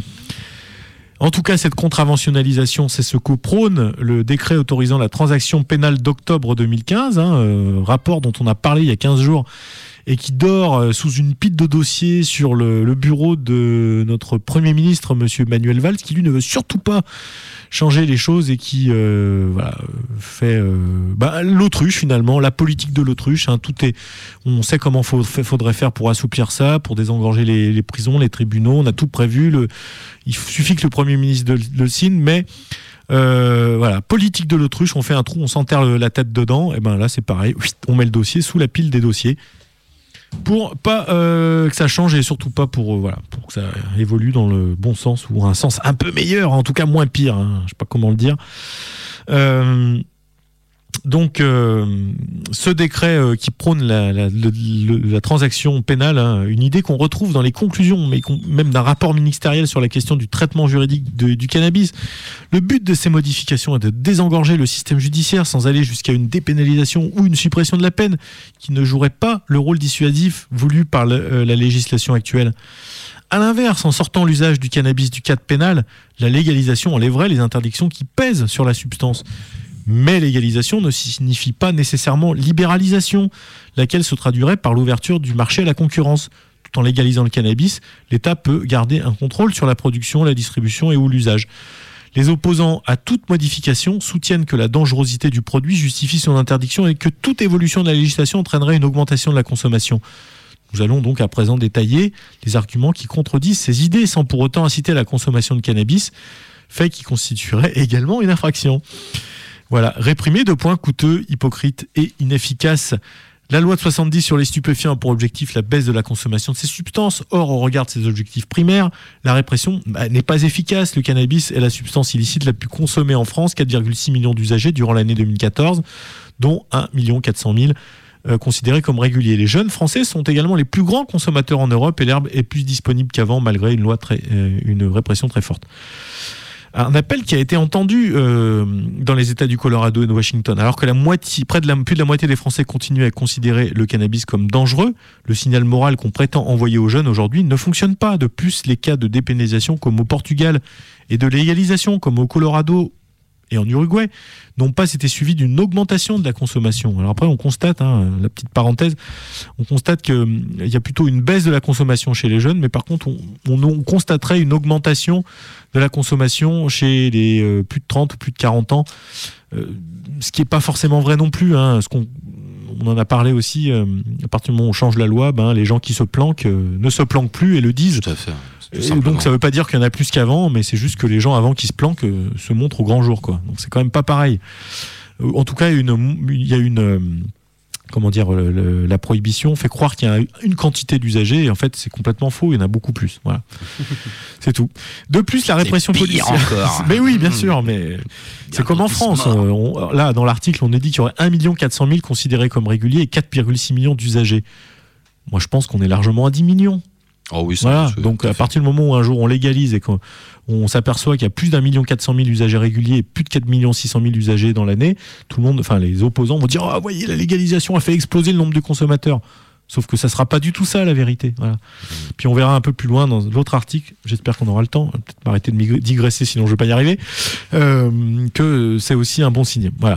En tout cas, cette contraventionnalisation, c'est ce que prône le décret autorisant la transaction pénale d'octobre deux mille quinze, hein, euh, rapport dont on a parlé il y a quinze jours et qui dort euh, sous une pile de dossiers sur le, le bureau de notre Premier ministre, monsieur Manuel Valls, qui lui ne veut surtout pas changer les choses et qui euh, voilà, fait euh, bah, l'autruche finalement, la politique de l'autruche. Hein, tout est, on sait comment faut, faudrait faire pour assouplir ça, pour désengorger les, les prisons, les tribunaux. On a tout prévu. Le, il suffit que le Premier ministre le, le signe, mais euh, voilà, politique de l'autruche. On fait un trou, on s'enterre la tête dedans. Et ben là, c'est pareil. On met le dossier sous la pile des dossiers. Pour pas euh, que ça change et surtout pas pour, euh, voilà, pour que ça évolue dans le bon sens ou un sens un peu meilleur, en tout cas moins pire, hein, je sais pas comment le dire. Euh, donc euh, ce décret euh, qui prône la, la, le, le, la transaction pénale, hein, une idée qu'on retrouve dans les conclusions, mais même d'un rapport ministériel sur la question du traitement juridique de, du cannabis. Le but de ces modifications est de désengorger le système judiciaire sans aller jusqu'à une dépénalisation ou une suppression de la peine qui ne jouerait pas le rôle dissuasif voulu par le, euh, la législation actuelle. À l'inverse, en sortant l'usage du cannabis du cadre pénal, la légalisation enlèverait les interdictions qui pèsent sur la substance. Mais légalisation ne signifie pas nécessairement libéralisation, laquelle se traduirait par l'ouverture du marché à la concurrence. Tout en légalisant le cannabis, l'État peut garder un contrôle sur la production, la distribution et ou l'usage. Les opposants à toute modification soutiennent que la dangerosité du produit justifie son interdiction et que toute évolution de la législation entraînerait une augmentation de la consommation. Nous allons donc à présent détailler les arguments qui contredisent ces idées sans pour autant inciter à la consommation de cannabis, fait qui constituerait également une infraction. Voilà, réprimer, deux points, coûteux, hypocrite et inefficace. La loi de soixante-dix sur les stupéfiants a pour objectif la baisse de la consommation de ces substances. Or, au regard de ses objectifs primaires, la répression bah, n'est pas efficace. Le cannabis est la substance illicite la plus consommée en France, quatre virgule six millions d'usagers durant l'année deux mille quatorze, dont un million quatre cent mille euh, considérés comme réguliers. Les jeunes Français sont également les plus grands consommateurs en Europe et l'herbe est plus disponible qu'avant malgré une loi très, euh, une répression très forte. Un appel qui a été entendu euh, dans les États du Colorado et de Washington. Alors que la moitié, près de la, plus de la moitié des Français continuent à considérer le cannabis comme dangereux, le signal moral qu'on prétend envoyer aux jeunes aujourd'hui ne fonctionne pas. De plus, les cas de dépénalisation comme au Portugal et de légalisation comme au Colorado et en Uruguay n'ont pas été suivis d'une augmentation de la consommation. Alors après, on constate, hein, la petite parenthèse, on constate qu'il y a plutôt une baisse de la consommation chez les jeunes, mais par contre, on, on, on constaterait une augmentation de la consommation chez les euh, plus de trente ou plus de quarante ans, euh, ce qui n'est pas forcément vrai non plus. Hein, ce qu'on, on en a parlé aussi, euh, à partir du moment où on change la loi, ben, les gens qui se planquent euh, ne se planquent plus et le disent. Tout à fait. Et donc ça veut pas dire qu'il y en a plus qu'avant, mais c'est juste que les gens avant qui se planquent euh, se montrent au grand jour, quoi. Donc c'est quand même pas pareil. Euh, en tout cas, une, il y a une, euh, comment dire, le, le, la prohibition fait croire qu'il y a une quantité d'usagers, et en fait c'est complètement faux. Il y en a beaucoup plus. Voilà, c'est tout. De plus, la répression policière. Encore. Mais oui, bien sûr, mais c'est comme en France. Euh, on, là, dans l'article, on est dit qu'il y aurait un million quatre cent mille considérés comme réguliers et quatre virgule six millions d'usagers. Moi, je pense qu'on est largement à dix millions. Oh oui, ça, voilà. c'est, Donc à partir du moment où un jour on légalise et qu'on on s'aperçoit qu'il y a plus d'un million quatre cent mille usagers réguliers et plus de quatre millions six cent mille usagers dans l'année, tout le monde, enfin les opposants vont dire ah, voyez, la légalisation a fait exploser le nombre de consommateurs. Sauf que ça sera pas du tout ça la vérité. Voilà. Puis on verra un peu plus loin dans l'autre article, j'espère qu'on aura le temps, peut-être m'arrêter de digresser sinon je vais pas y arriver, euh, que c'est aussi un bon signe. Voilà.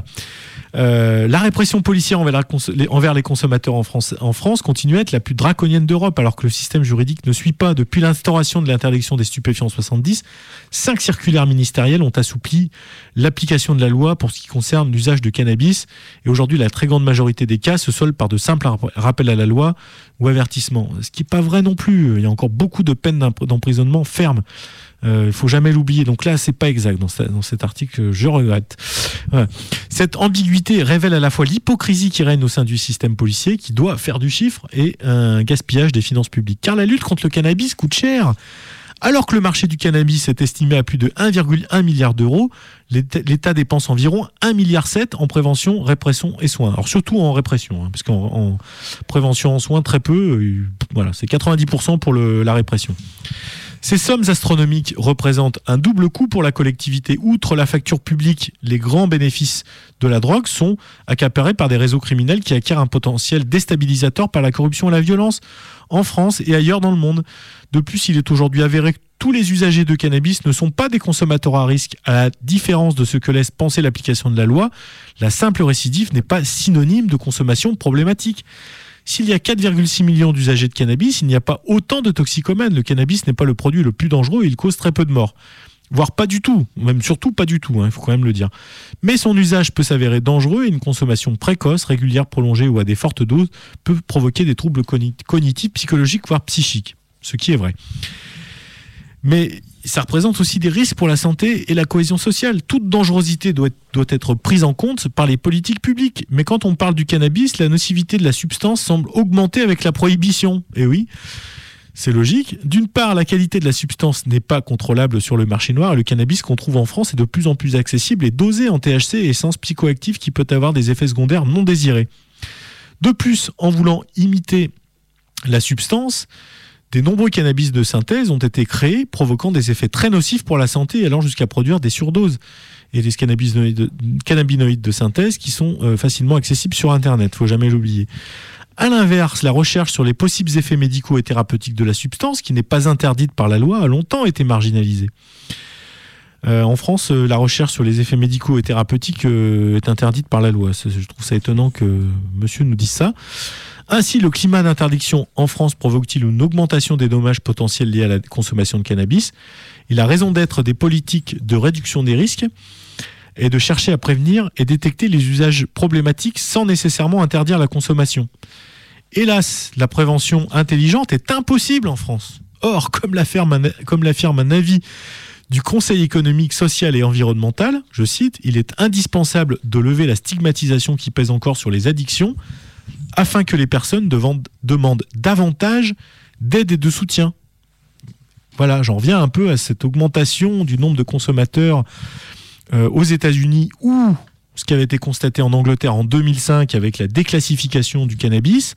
Euh, la répression policière envers, la cons- les, envers les consommateurs en France, en France continue à être la plus draconienne d'Europe, alors que le système juridique ne suit pas. Depuis l'instauration de l'interdiction des stupéfiants en soixante-dix, cinq circulaires ministérielles ont assoupli l'application de la loi pour ce qui concerne l'usage de cannabis. Et aujourd'hui, la très grande majorité des cas se soldent par de simples rappels à la loi ou avertissements. Ce qui n'est pas vrai non plus. Il y a encore beaucoup de peines d'emprisonnement fermes. Il euh, ne faut jamais l'oublier. Donc là, c'est pas exact dans, ce, dans cet article, je regrette. Voilà. Cette ambiguïté révèle à la fois l'hypocrisie qui règne au sein du système policier, qui doit faire du chiffre, et un gaspillage des finances publiques. Car la lutte contre le cannabis coûte cher. Alors que le marché du cannabis est estimé à plus de un virgule un milliard d'euros, l'État dépense environ un virgule sept milliard en prévention, répression et soins. Alors surtout en répression, hein, parce qu'en en prévention, en soins, très peu. Euh, voilà, c'est quatre-vingt-dix pour cent pour le, la répression. Ces sommes astronomiques représentent un double coût pour la collectivité. Outre la facture publique, les grands bénéfices de la drogue sont accaparés par des réseaux criminels qui acquièrent un potentiel déstabilisateur par la corruption et la violence en France et ailleurs dans le monde. De plus, il est aujourd'hui avéré que tous les usagers de cannabis ne sont pas des consommateurs à risque. À la différence de ce que laisse penser l'application de la loi, la simple récidive n'est pas synonyme de consommation problématique. S'il y a quatre virgule six millions d'usagers de cannabis, il n'y a pas autant de toxicomanes. Le cannabis n'est pas le produit le plus dangereux et il cause très peu de morts. Voire pas du tout, même surtout pas du tout, il hein, faut quand même le dire. Mais son usage peut s'avérer dangereux et une consommation précoce, régulière, prolongée ou à des fortes doses peut provoquer des troubles cognitifs, psychologiques, voire psychiques. Ce qui est vrai. Mais ça représente aussi des risques pour la santé et la cohésion sociale. Toute dangerosité doit être, doit être prise en compte par les politiques publiques. Mais quand on parle du cannabis, la nocivité de la substance semble augmenter avec la prohibition. Et oui, c'est logique. D'une part, la qualité de la substance n'est pas contrôlable sur le marché noir et le cannabis qu'on trouve en France est de plus en plus accessible et dosé en T H C, essence psychoactive qui peut avoir des effets secondaires non désirés. De plus, en voulant imiter la substance, des nombreux cannabis de synthèse ont été créés, provoquant des effets très nocifs pour la santé, allant jusqu'à produire des surdoses. Et des cannabinoïdes, cannabinoïdes de synthèse qui sont euh, facilement accessibles sur Internet, il ne faut jamais l'oublier. À l'inverse, la recherche sur les possibles effets médicaux et thérapeutiques de la substance, qui n'est pas interdite par la loi, a longtemps été marginalisée. Euh, en France, euh, la recherche sur les effets médicaux et thérapeutiques euh, est interdite par la loi. C'est, je trouve ça étonnant que monsieur nous dise ça. Ainsi, le climat d'interdiction en France provoque-t-il une augmentation des dommages potentiels liés à la consommation de cannabis ? Il a raison d'être des politiques de réduction des risques et de chercher à prévenir et détecter les usages problématiques sans nécessairement interdire la consommation. Hélas, la prévention intelligente est impossible en France. Or, comme l'affirme un, comme l'affirme un avis du Conseil économique, social et environnemental, je cite, « Il est indispensable de lever la stigmatisation qui pèse encore sur les addictions afin que les personnes devant, demandent davantage d'aide et de soutien. » Voilà, j'en reviens un peu à cette augmentation du nombre de consommateurs euh, aux États-Unis ou ce qui avait été constaté en Angleterre en deux mille cinq avec la déclassification du cannabis.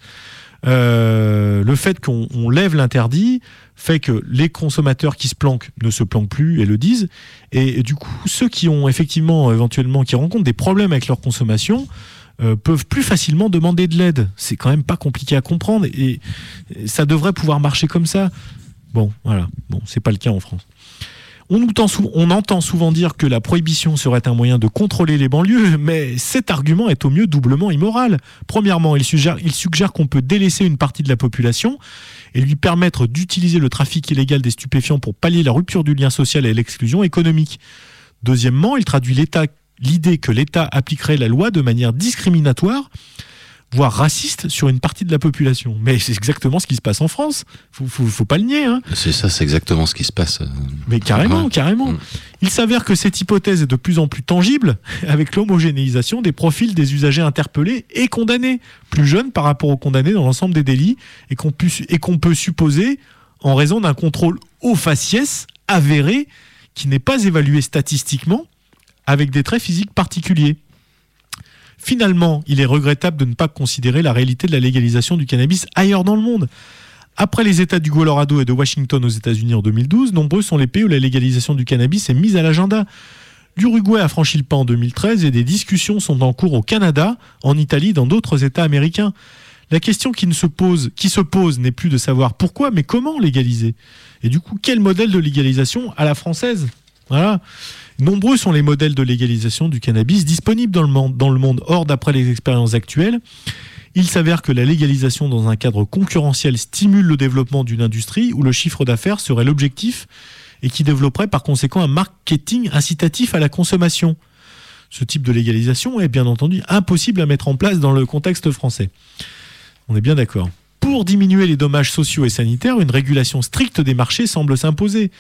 Euh, le fait qu'on on lève l'interdit fait que les consommateurs qui se planquent ne se planquent plus et le disent, et, et du coup ceux qui ont effectivement éventuellement qui rencontrent des problèmes avec leur consommation euh, peuvent plus facilement demander de l'aide. C'est quand même pas compliqué à comprendre et, et ça devrait pouvoir marcher comme ça. Bon, voilà, bon, c'est pas le cas en France. On, nous tend sou- on entend souvent dire que la prohibition serait un moyen de contrôler les banlieues, mais cet argument est au mieux doublement immoral. Premièrement, il suggère, il suggère qu'on peut délaisser une partie de la population et lui permettre d'utiliser le trafic illégal des stupéfiants pour pallier la rupture du lien social et l'exclusion économique. Deuxièmement, il traduit l'État, l'idée que l'État appliquerait la loi de manière discriminatoire, voire raciste, sur une partie de la population. Mais c'est exactement ce qui se passe en France. Faut, faut, faut pas le nier. Hein. C'est ça, c'est exactement ce qui se passe. Mais carrément, ouais. carrément. Mmh. Il s'avère que cette hypothèse est de plus en plus tangible avec l'homogénéisation des profils des usagers interpellés et condamnés, plus jeunes par rapport aux condamnés dans l'ensemble des délits, et qu'on, pu, et qu'on peut supposer en raison d'un contrôle au faciès avéré qui n'est pas évalué statistiquement avec des traits physiques particuliers. Finalement, il est regrettable de ne pas considérer la réalité de la légalisation du cannabis ailleurs dans le monde. Après les États du Colorado et de Washington aux États-Unis en deux mille douze, nombreux sont les pays où la légalisation du cannabis est mise à l'agenda. L'Uruguay a franchi le pas en deux mille treize et des discussions sont en cours au Canada, en Italie et dans d'autres États américains. La question qui, ne se pose, qui se pose n'est plus de savoir pourquoi, mais comment légaliser. Et du coup, quel modèle de légalisation à la française ? Voilà. Nombreux sont les modèles de légalisation du cannabis disponibles dans le monde. Dans le monde. Or, d'après les expériences actuelles, il s'avère que la légalisation dans un cadre concurrentiel stimule le développement d'une industrie où le chiffre d'affaires serait l'objectif et qui développerait par conséquent un marketing incitatif à la consommation. Ce type de légalisation est bien entendu impossible à mettre en place dans le contexte français. On est bien d'accord. Pour diminuer les dommages sociaux et sanitaires, une régulation stricte des marchés semble s'imposer.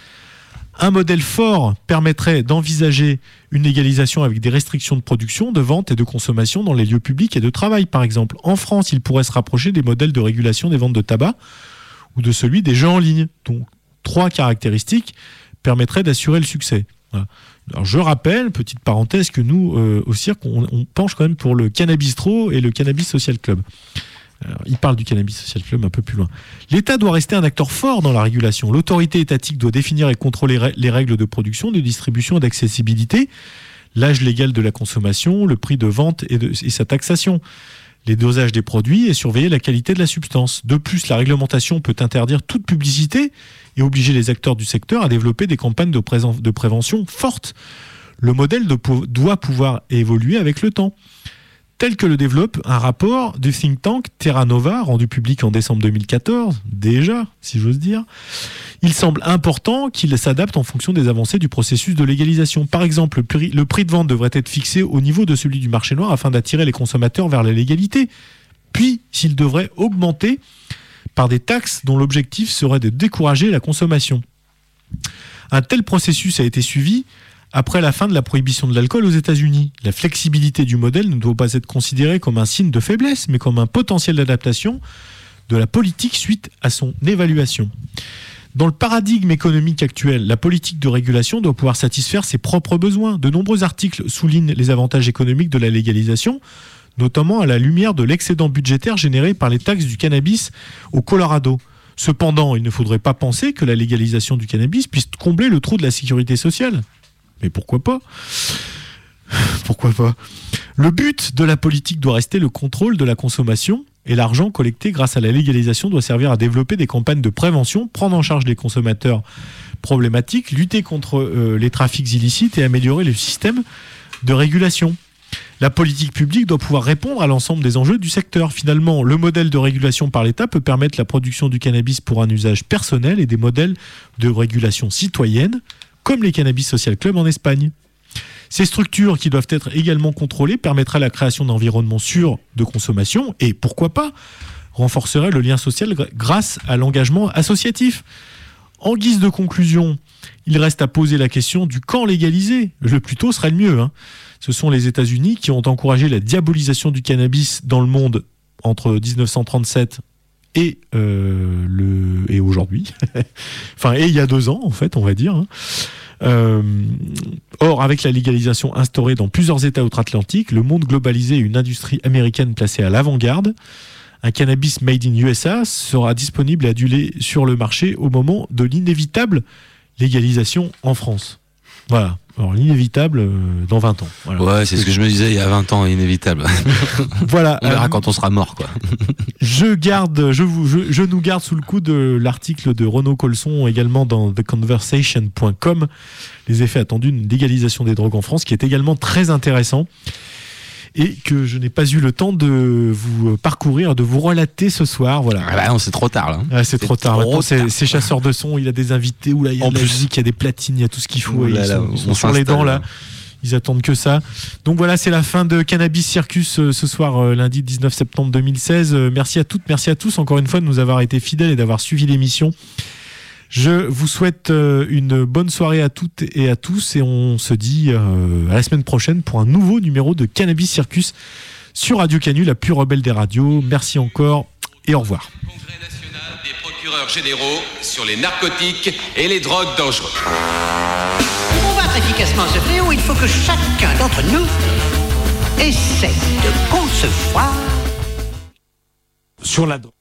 Un modèle fort permettrait d'envisager une légalisation avec des restrictions de production, de vente et de consommation dans les lieux publics et de travail, par exemple. En France, il pourrait se rapprocher des modèles de régulation des ventes de tabac ou de celui des jeux en ligne. Donc, trois caractéristiques permettraient d'assurer le succès. Voilà. Alors, je rappelle, petite parenthèse, que nous, euh, au cirque, on, on penche quand même pour le Cannabistro et le Cannabis Social Club. Alors, il parle du Cannabis Social Club un peu plus loin. L'État doit rester un acteur fort dans la régulation. L'autorité étatique doit définir et contrôler les règles de production, de distribution et d'accessibilité, l'âge légal de la consommation, le prix de vente et, de, et sa taxation, les dosages des produits et surveiller la qualité de la substance. De plus, la réglementation peut interdire toute publicité et obliger les acteurs du secteur à développer des campagnes de, présent, de prévention fortes. Le modèle de, doit pouvoir évoluer avec le temps. Tel que le développe un rapport du think tank Terra Nova, rendu public en décembre deux mille quatorze, déjà, si j'ose dire. Il semble important qu'il s'adapte en fonction des avancées du processus de légalisation. Par exemple, le prix, le prix de vente devrait être fixé au niveau de celui du marché noir afin d'attirer les consommateurs vers la légalité. Puis, s'il devrait augmenter par des taxes dont l'objectif serait de décourager la consommation. Un tel processus a été suivi après la fin de la prohibition de l'alcool aux États-Unis. La flexibilité du modèle ne doit pas être considérée comme un signe de faiblesse, mais comme un potentiel d'adaptation de la politique suite à son évaluation. Dans le paradigme économique actuel, la politique de régulation doit pouvoir satisfaire ses propres besoins. De nombreux articles soulignent les avantages économiques de la légalisation, notamment à la lumière de l'excédent budgétaire généré par les taxes du cannabis au Colorado. Cependant, il ne faudrait pas penser que la légalisation du cannabis puisse combler le trou de la sécurité sociale. Mais pourquoi pas ? Pourquoi pas ? Le but de la politique doit rester le contrôle de la consommation Et l'argent collecté grâce à la légalisation doit servir à développer des campagnes de prévention, prendre en charge les consommateurs problématiques, lutter contre euh, les trafics illicites et améliorer le système de régulation. La politique publique doit pouvoir répondre à l'ensemble des enjeux du secteur. Finalement, le modèle de régulation par l'État peut permettre la production du cannabis pour un usage personnel et des modèles de régulation citoyenne, comme les Cannabis Social Club en Espagne. Ces structures qui doivent être également contrôlées permettraient la création d'environnements sûrs de consommation et, pourquoi pas, renforceraient le lien social grâce à l'engagement associatif. En guise de conclusion, il reste à poser la question du quand légaliser. Le plus tôt serait le mieux, hein. Ce sont les États-Unis qui ont encouragé la diabolisation du cannabis dans le monde entre dix-neuf cent trente-sept et, euh, le... et aujourd'hui. Enfin, et il y a deux ans, en fait, on va dire, hein. Euh, or, avec la légalisation instaurée dans plusieurs États outre-Atlantique, le monde globalisé et une industrie américaine placée à l'avant-garde, un cannabis made in U S A sera disponible et adulé sur le marché au moment de l'inévitable légalisation en France. Voilà. Alors, l'inévitable euh, dans vingt ans. Voilà. Ouais, c'est ce que je me disais il y a vingt ans, inévitable. Voilà. On verra euh, quand on sera mort, quoi. Je garde, je, vous, je, je nous garde sous le coup de l'article de Renaud Colson, également dans the conversation point com, les effets attendus d'une légalisation des drogues en France, qui est également très intéressant et que je n'ai pas eu le temps de vous parcourir, de vous relater ce soir. Voilà. Ah bah non, c'est trop tard, là. Ah, c'est, c'est trop tard. Trop Maintenant, tard. c'est, c'est chasseur de son, il a des invités, où là, il y a En de la plus. musique, il y a des platines, il y a tout ce qu'il faut. Ouh Et là ils là, sont, ils sont on sur les s'installe, dents, là. là. Ils attendent que ça. Donc voilà, c'est la fin de Cannabis Circus euh, ce soir, euh, lundi dix-neuf septembre deux mille seize. Euh, merci à toutes, merci à tous, encore une fois, de nous avoir été fidèles et d'avoir suivi l'émission. Je vous souhaite euh, une bonne soirée à toutes et à tous, et on se dit euh, à la semaine prochaine pour un nouveau numéro de Cannabis Circus sur Radio Canu, la plus rebelle des radios. Merci encore et au revoir. Congrès national des procureurs généraux sur les narcotiques et les drogues dangereuses. Pour combattre efficacement ce fléau, il faut que chacun d'entre nous essaie de concevoir Sur la